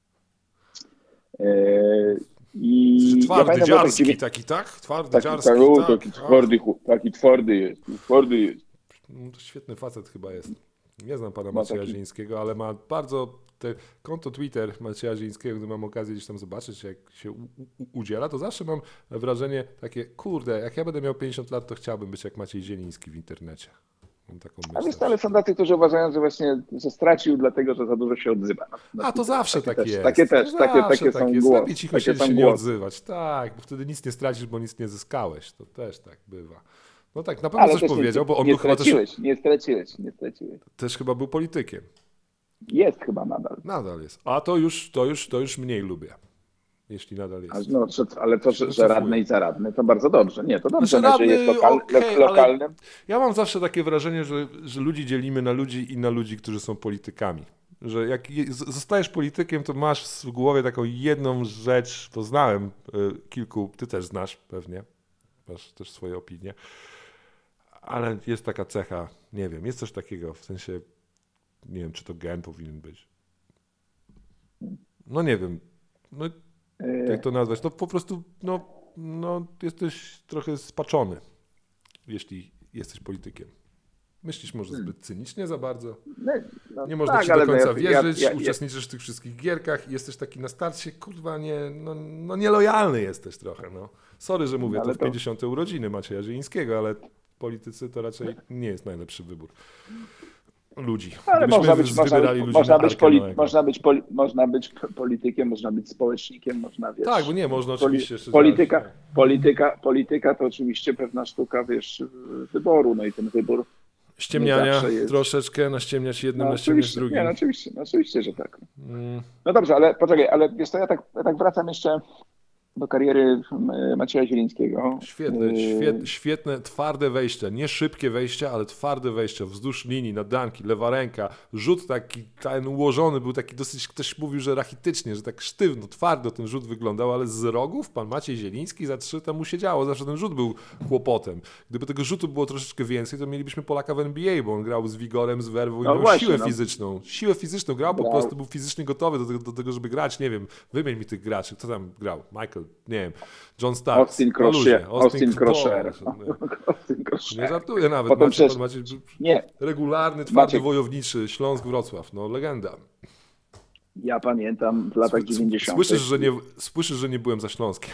E, I Że ja twardy, pamiętam w latach dziarski dziewię- taki, tak? Twardy, taki, dziarski, taki, o, tak. taki Ach, twardy, chłop- taki twardy jest, twardy jest. no to świetny facet chyba jest. Nie znam pana Ma Macieja taki- Zielińskiego, ale ma bardzo te konto Twitter Macieja Zielińskiego, gdy mam okazję gdzieś tam zobaczyć, jak się u, u, udziela, to zawsze mam wrażenie takie, kurde, jak ja będę miał pięćdziesiąt lat, to chciałbym być jak Maciej Zieliński w internecie. Mam taką A myśl. wiesz, ale są tacy, którzy uważają, że właśnie że stracił dlatego, że za dużo się odzywa. Na- na A to Twitter. zawsze Takie tak też, jest. Takie też, To takie, zawsze takie tak są jest. głosy. Lepiej cicho Takie siedzieć są się nie głosy. odzywać. Tak, bo wtedy nic nie stracisz, bo nic nie zyskałeś. To też tak bywa. No tak, na pewno Ale coś też nie- powiedział, bo on nie był chyba też, straciłeś, nie straciłeś, nie straciłeś. też chyba był politykiem. Jest chyba nadal. Nadal jest. A to już, to już, to już mniej lubię. Jeśli nadal A, jest. no, że- ale to, że, że Wycofuję. radny i zaradny, to bardzo dobrze. Nie, to dobrze, Znaczy, no, że radny, jest lokal, okej, lo, ale- lokalnym. Ja mam zawsze takie wrażenie, że, że ludzi dzielimy na ludzi i na ludzi, którzy są politykami. Że jak je- z- zostajesz politykiem, to masz w głowie taką jedną rzecz, to znałem y, kilku, ty też znasz pewnie, masz też swoje opinie, ale jest taka cecha, nie wiem, jest coś takiego, w sensie, nie wiem, czy to gen powinien być. No nie wiem, no jak to nazwać, no po prostu, no, no jesteś trochę spaczony, jeśli jesteś politykiem. Myślisz może zbyt cynicznie za bardzo. No, no, Nie można tak, ci do ale końca ja- wierzyć, ja- ja- uczestniczysz w tych wszystkich gierkach i jesteś taki na starcie, kurwa, nie, no, no nielojalny jesteś trochę, no. Sorry, że mówię No, to ale w to- pięćdziesiąte urodziny Macieja Żyńskiego, ale politycy to raczej nie jest najlepszy wybór ludzi. Ale Gdybyśmy można być, można, wybierali ludzi można, na być Arkę poli, Noego. można, być poli, można być politykiem, można być społecznikiem, można wiesz. Tak, bo nie, można poli, oczywiście jeszcze polityka, znaleźć, polityka, polityka to oczywiście pewna sztuka, wiesz, wyboru, no i ten wybór. ściemniania zawsze jest. troszeczkę, naściemniać jednym, No, naściemniać oczywiście, drugim. nie, no, oczywiście, no, oczywiście, że tak. Mm. No dobrze, ale poczekaj, ale wiesz co, ja tak, ja tak wracam jeszcze do kariery e, Macieja Zielińskiego. Świetne, E, świetne, świetne, twarde wejścia, nie szybkie wejścia, ale twarde wejścia wzdłuż linii, na danki, lewa ręka, rzut taki, ten ułożony był taki dosyć, ktoś mówił, że rachitycznie, że tak sztywno, twardo ten rzut wyglądał, ale z rogów pan Maciej Zieliński za trzy tam mu się działo, zawsze ten rzut był kłopotem. Gdyby tego rzutu było troszeczkę więcej, to mielibyśmy Polaka w N B A, bo on grał z wigorem, z werwą i No miał właśnie, siłę no. fizyczną. Siłę fizyczną grał, po Grał. prostu był fizycznie gotowy do tego, do tego, żeby grać, nie wiem, wymień mi tych graczy, kto tam grał? Michael, nie wiem, John Starks. Austin Na luzie. Crochet. Austin Crochet. Boże, Austin Nie Crochet. żartuję nawet. Potem Maciej, przecież- Maciej, Nie, regularny, twardy Maciek. wojowniczy, Śląsk Wrocław, no legenda. ja pamiętam w latach dziewięćdziesiątych. Słyszysz, że nie, słyszysz, że nie byłem za Śląskiem.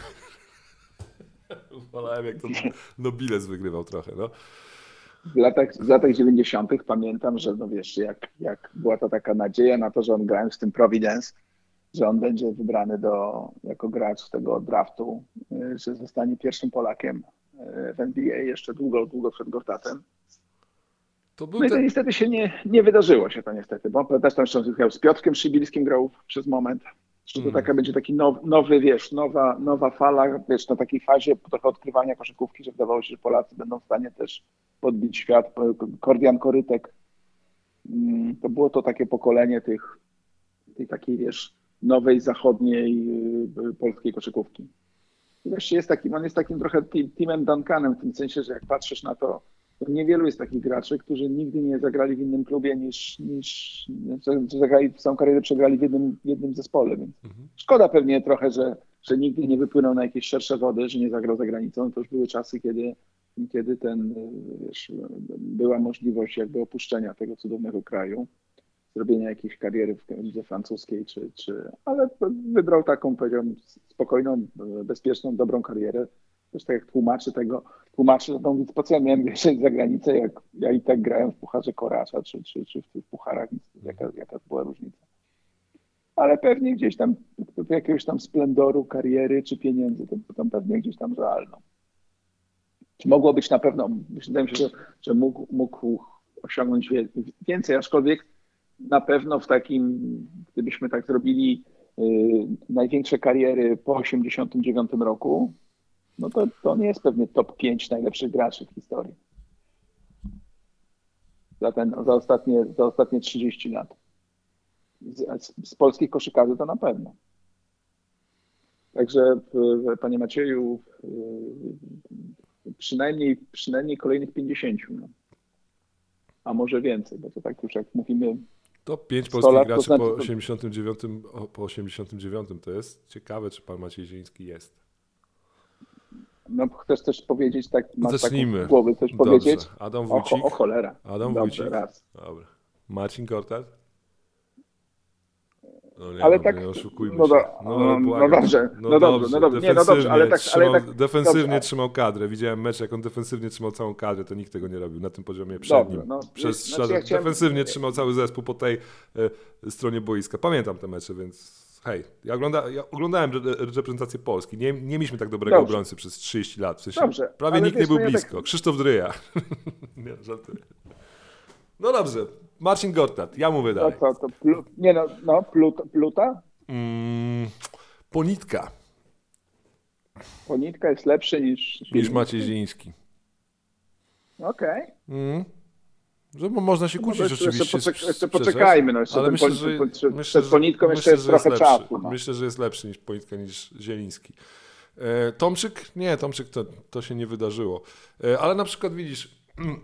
Wolałem, jak to Nobiles wygrywał trochę, no. W latach, w latach dziewięćdziesiątych pamiętam, że no wiesz, jak, jak była to taka nadzieja na to, że on grając w tym Providence, że on będzie wybrany do, jako gracz tego draftu, y, że zostanie pierwszym Polakiem y, w N B A jeszcze długo, długo przed Gortatem. To był No i to ten... niestety się nie, nie wydarzyło się to niestety, bo też tam jeszcze grał z Piotrkiem Szybilskim grał przez moment. Że to Mm. taka będzie taki now, nowy, wiesz, nowa, nowa fala, wiesz, na takiej fazie trochę odkrywania koszykówki, że wydawało się, że Polacy będą w stanie też podbić świat. Kordian Korytek, mm, to było to takie pokolenie tych, tej takiej, wiesz, nowej, zachodniej y, polskiej koszykówki. I wreszcie jest takim, on jest takim trochę Tim- Timem Duncanem, w tym sensie, że jak patrzysz na to, to niewielu jest takich graczy, którzy nigdy nie zagrali w innym klubie niż, niż że, że zagrali, całą karierę przegrali w jednym, w jednym zespole, więc Mhm. szkoda pewnie trochę, że, że nigdy nie wypłynął na jakieś szersze wody, że nie zagrał za granicą. To już były czasy, kiedy, kiedy ten, wiesz, była możliwość jakby opuszczenia tego cudownego kraju, zrobienia jakiejś kariery w lidze francuskiej, czy, czy, ale wybrał taką, powiedziałbym, spokojną, bezpieczną, dobrą karierę. Też tak jak tłumaczy tego, tłumaczy, no więc po co ja miałem wyjechać za granicę, jak ja i tak grałem w Pucharze Koracza, czy, czy, czy w tych pucharach, więc jaka, jaka była różnica. Ale pewnie gdzieś tam, do jakiegoś tam splendoru, kariery, czy pieniędzy, to tam pewnie gdzieś tam realną. Czy mogło być na pewno, wydaje mi się, że, że mógł, mógł osiągnąć wie, więcej, aczkolwiek na pewno w takim, gdybyśmy tak zrobili y, największe kariery po osiemdziesiątym dziewiątym roku, no to, to nie jest pewnie top pięć najlepszych graczy w historii. Za, ten, za, ostatnie, za ostatnie trzydzieści lat. Z, z polskich koszykarzy to na pewno. Także panie Macieju, przynajmniej, przynajmniej kolejnych pięćdziesięciu. No. A może więcej, bo to tak już jak mówimy. Top pięć sto polskich lat, to graczy znaczy- po osiemdziesiątym dziewiątym, o, po osiemdziesiątym dziewiątym. To jest ciekawe, czy pan Maciej Zieliński jest. No chcesz też powiedzieć, tak masz Zacznijmy. taką z głowy coś Dobrze. powiedzieć? Adam O, Wójcik. o cholera. Adam Dobrze, Wójcik. raz. Dobra. Marcin Gortat. No nie, Ale no, tak- nie oszukujmy no się. do- no- no błagam. dobrze, no dobrze, no dobrze. Nie, no dobrze, ale tak- defensywnie ale trzymał, tak- defensywnie dobrze, a- trzymał kadrę. Widziałem mecz, jak on defensywnie trzymał całą kadrę, to nikt tego nie robił na tym poziomie przed Dobrze, nim. no, Przez znaczy szale- ja chciałem- Defensywnie trzymał cały zespół po tej e, stronie boiska. Pamiętam te mecze, więc hej, ja, ogląda, ja oglądałem re, reprezentację Polski. Nie, nie mieliśmy tak dobrego Dobrze. obrońcy przez trzydzieści lat. W sensie Dobrze, prawie ale nikt nie wiesz, był no ja tak- blisko. Krzysztof Dryja. nie, żartuję. No dobrze, Marcin Gortat, ja mówię No dalej. co, to plu, nie no, no pluta, pluta? Mm, Ponitka Ponitka jest lepszy niż... niż Maciej Zieliński. Okej. Mm. Że mo- można się No kłócić to jeszcze- oczywiście. jeszcze poczek- jeszcze szczerze, poczekajmy, no jeszcze ale ten myślę, poni- że, przed- przed- myślę, przed Ponitką że, jeszcze myślę, jest że jest trochę lepszy. czasu, no. Myślę, że jest lepszy niż Ponitka, niż Zieliński. E, Tomczyk? Nie, Tomczyk to, to się nie wydarzyło. E, ale na przykład widzisz,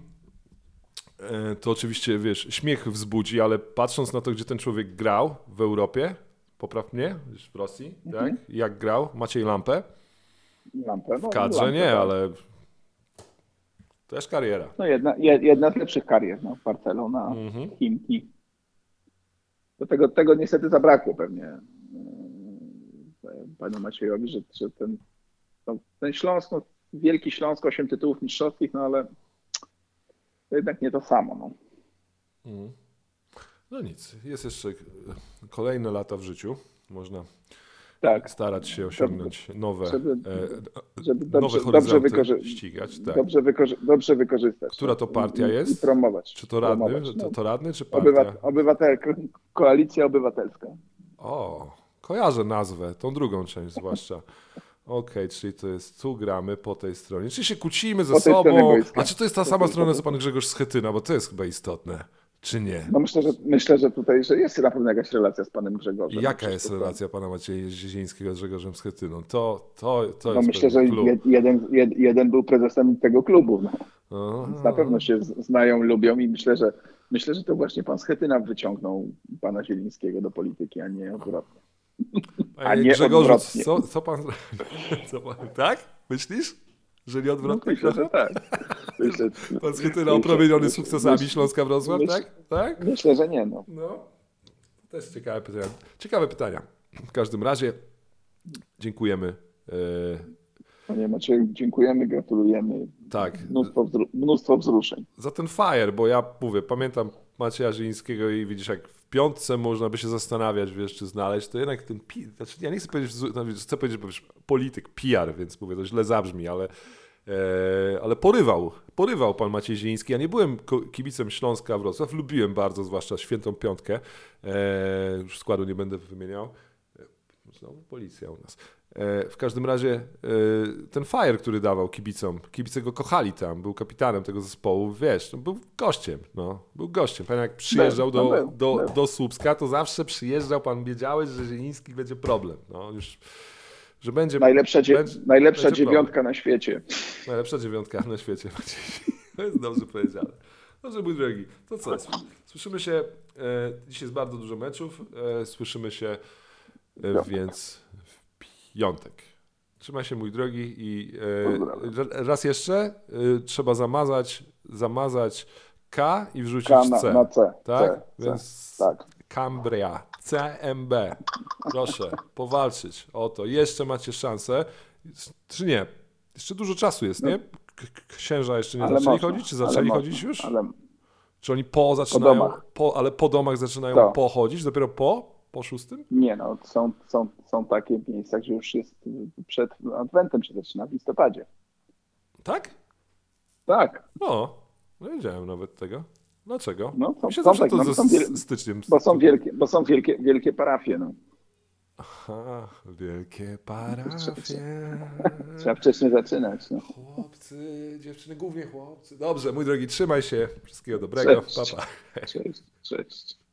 e, to oczywiście, wiesz, śmiech wzbudzi, ale patrząc na to, gdzie ten człowiek grał w Europie, popraw mnie, w Rosji, Mhm. tak? Jak grał Maciej Lampę? Lampę, no, W kadrze lampę, nie, tak. ale też kariera. No jedna, je- jedna z lepszych karier, no, Barcelona, Mhm. Chimki. Do tego, tego niestety zabrakło pewnie yy, panu Maciejowi, że, że ten, no, ten Śląsk, no, Wielki Śląsk, osiem tytułów mistrzowskich, no ale to jednak nie to samo, no. Mhm. No nic, jest jeszcze e, kolejne lata w życiu. Można Tak, starać się osiągnąć nowe, żeby- e, żeby nowe dobrze, horyzonty, dobrze, wykorzy- ścigać. Tak. dobrze, wykorzy- dobrze wykorzystać. Która no, to partia i, i, jest? I promować. Czy to radny, promować, no. to, to radny, czy partia? Obywa- obywatelka, koalicja obywatelska. O, kojarzę nazwę, tą drugą część zwłaszcza. Okej, czyli to jest tu gramy po tej stronie. Czyli się kłócimy ze Po tej stronie sobą. boiska. A czy to jest ta Po sama tej- strona, po co pan Grzegorz Schetyna? Bo to jest chyba istotne. Czy nie? No myślę, że myślę, że tutaj że jest na pewno jakaś relacja z panem Grzegorzem. Jaka Przecież jest to- relacja pana Macieja Zielińskiego z Grzegorzem Schetyną? To, to, to No jest myślę, że pewien klub. jed, jeden, jed, jeden był prezesem tego klubu. No. Aha. Więc na pewno się z- znają, lubią i myślę, że myślę, że to właśnie pan Schetyna wyciągnął pana Zielińskiego do polityki, a nie odwrotnie. a Panie nie Grzegorzu, odwrotnie. co, co pan co pan, tak? Myślisz? Że nie No, odwrotnie? myślę, że tak. Myślę, Pan Schetyna myślę- opromieniony myślę- sukcesami myślę- Śląska Wrocław, myślę- tak? Tak? Myślę, że nie. No. No, to też ciekawe pytania. Ciekawe pytania. W każdym razie dziękujemy. E, Panie Macieju, dziękujemy, gratulujemy. tak, Mnóstwo, wzru- mnóstwo wzruszeń. za ten fire, bo ja mówię, pamiętam Macieja Zielińskiego i widzisz, jak w piątce można by się zastanawiać, wiesz, czy znaleźć, to jednak ten, pi- znaczy ja nie chcę powiedzieć, no, chcę powiedzieć, bo wiesz, polityk, P R, więc mówię, to źle zabrzmi, ale, e, ale porywał, porywał pan Maciej Zieliński. Ja nie byłem ko- kibicem Śląska Wrocław, lubiłem bardzo, zwłaszcza Świętą Piątkę, e, już składu nie będę wymieniał, e, znowu policja u nas. E, W każdym razie e, ten fire, który dawał kibicom, kibice go kochali tam, był kapitanem tego zespołu, wiesz, no, był gościem, no, był gościem. Pan jak przyjeżdżał Był, no do, był, do, był. do Słupska, to zawsze przyjeżdżał, pan wiedziałeś, że Zieliński będzie problem, no, już, że będzie... Najlepsza, dzie- będzie, najlepsza będzie dziewiątka problem. na świecie. Najlepsza dziewiątka na świecie, Maciej. To jest dobrze powiedziane. Dobrze, mój drogi, to co, słyszymy się, e, dzisiaj jest bardzo dużo meczów, e, słyszymy się, e, więc w piątek. Trzymaj się, mój drogi, i e, raz jeszcze e, trzeba zamazać, zamazać K i wrzucić K na, C. na C. Tak? C, Więc C. Tak. Cambria, C M B. Proszę, powalczyć o to. Jeszcze macie szansę. Czy nie? Jeszcze dużo czasu jest, nie? K- k- Księża jeszcze nie Ale zaczęli można, chodzić? Czy ale zaczęli można, chodzić już? Ale Czy oni po zaczynają, domach. po, ale po domach zaczynają To. pochodzić? Dopiero po? Po szóstym? nie no, są, są, są takie miejsca, gdzie już jest przed Adwentem się zaczyna w listopadzie. Tak? Tak, No, nie wiedziałem nawet tego. Dlaczego? No, są- Mi się są zawsze tak, to no, ze są wiele- z styczniem... bo są wielkie, bo są wielkie, wielkie parafie. No. Aha, wielkie parafie. Trzeba wcześniej zaczynać. No. Chłopcy, dziewczyny, głównie chłopcy. Dobrze, mój drogi, trzymaj się. Wszystkiego dobrego. Cześć. Pa, pa. Cześć, cześć.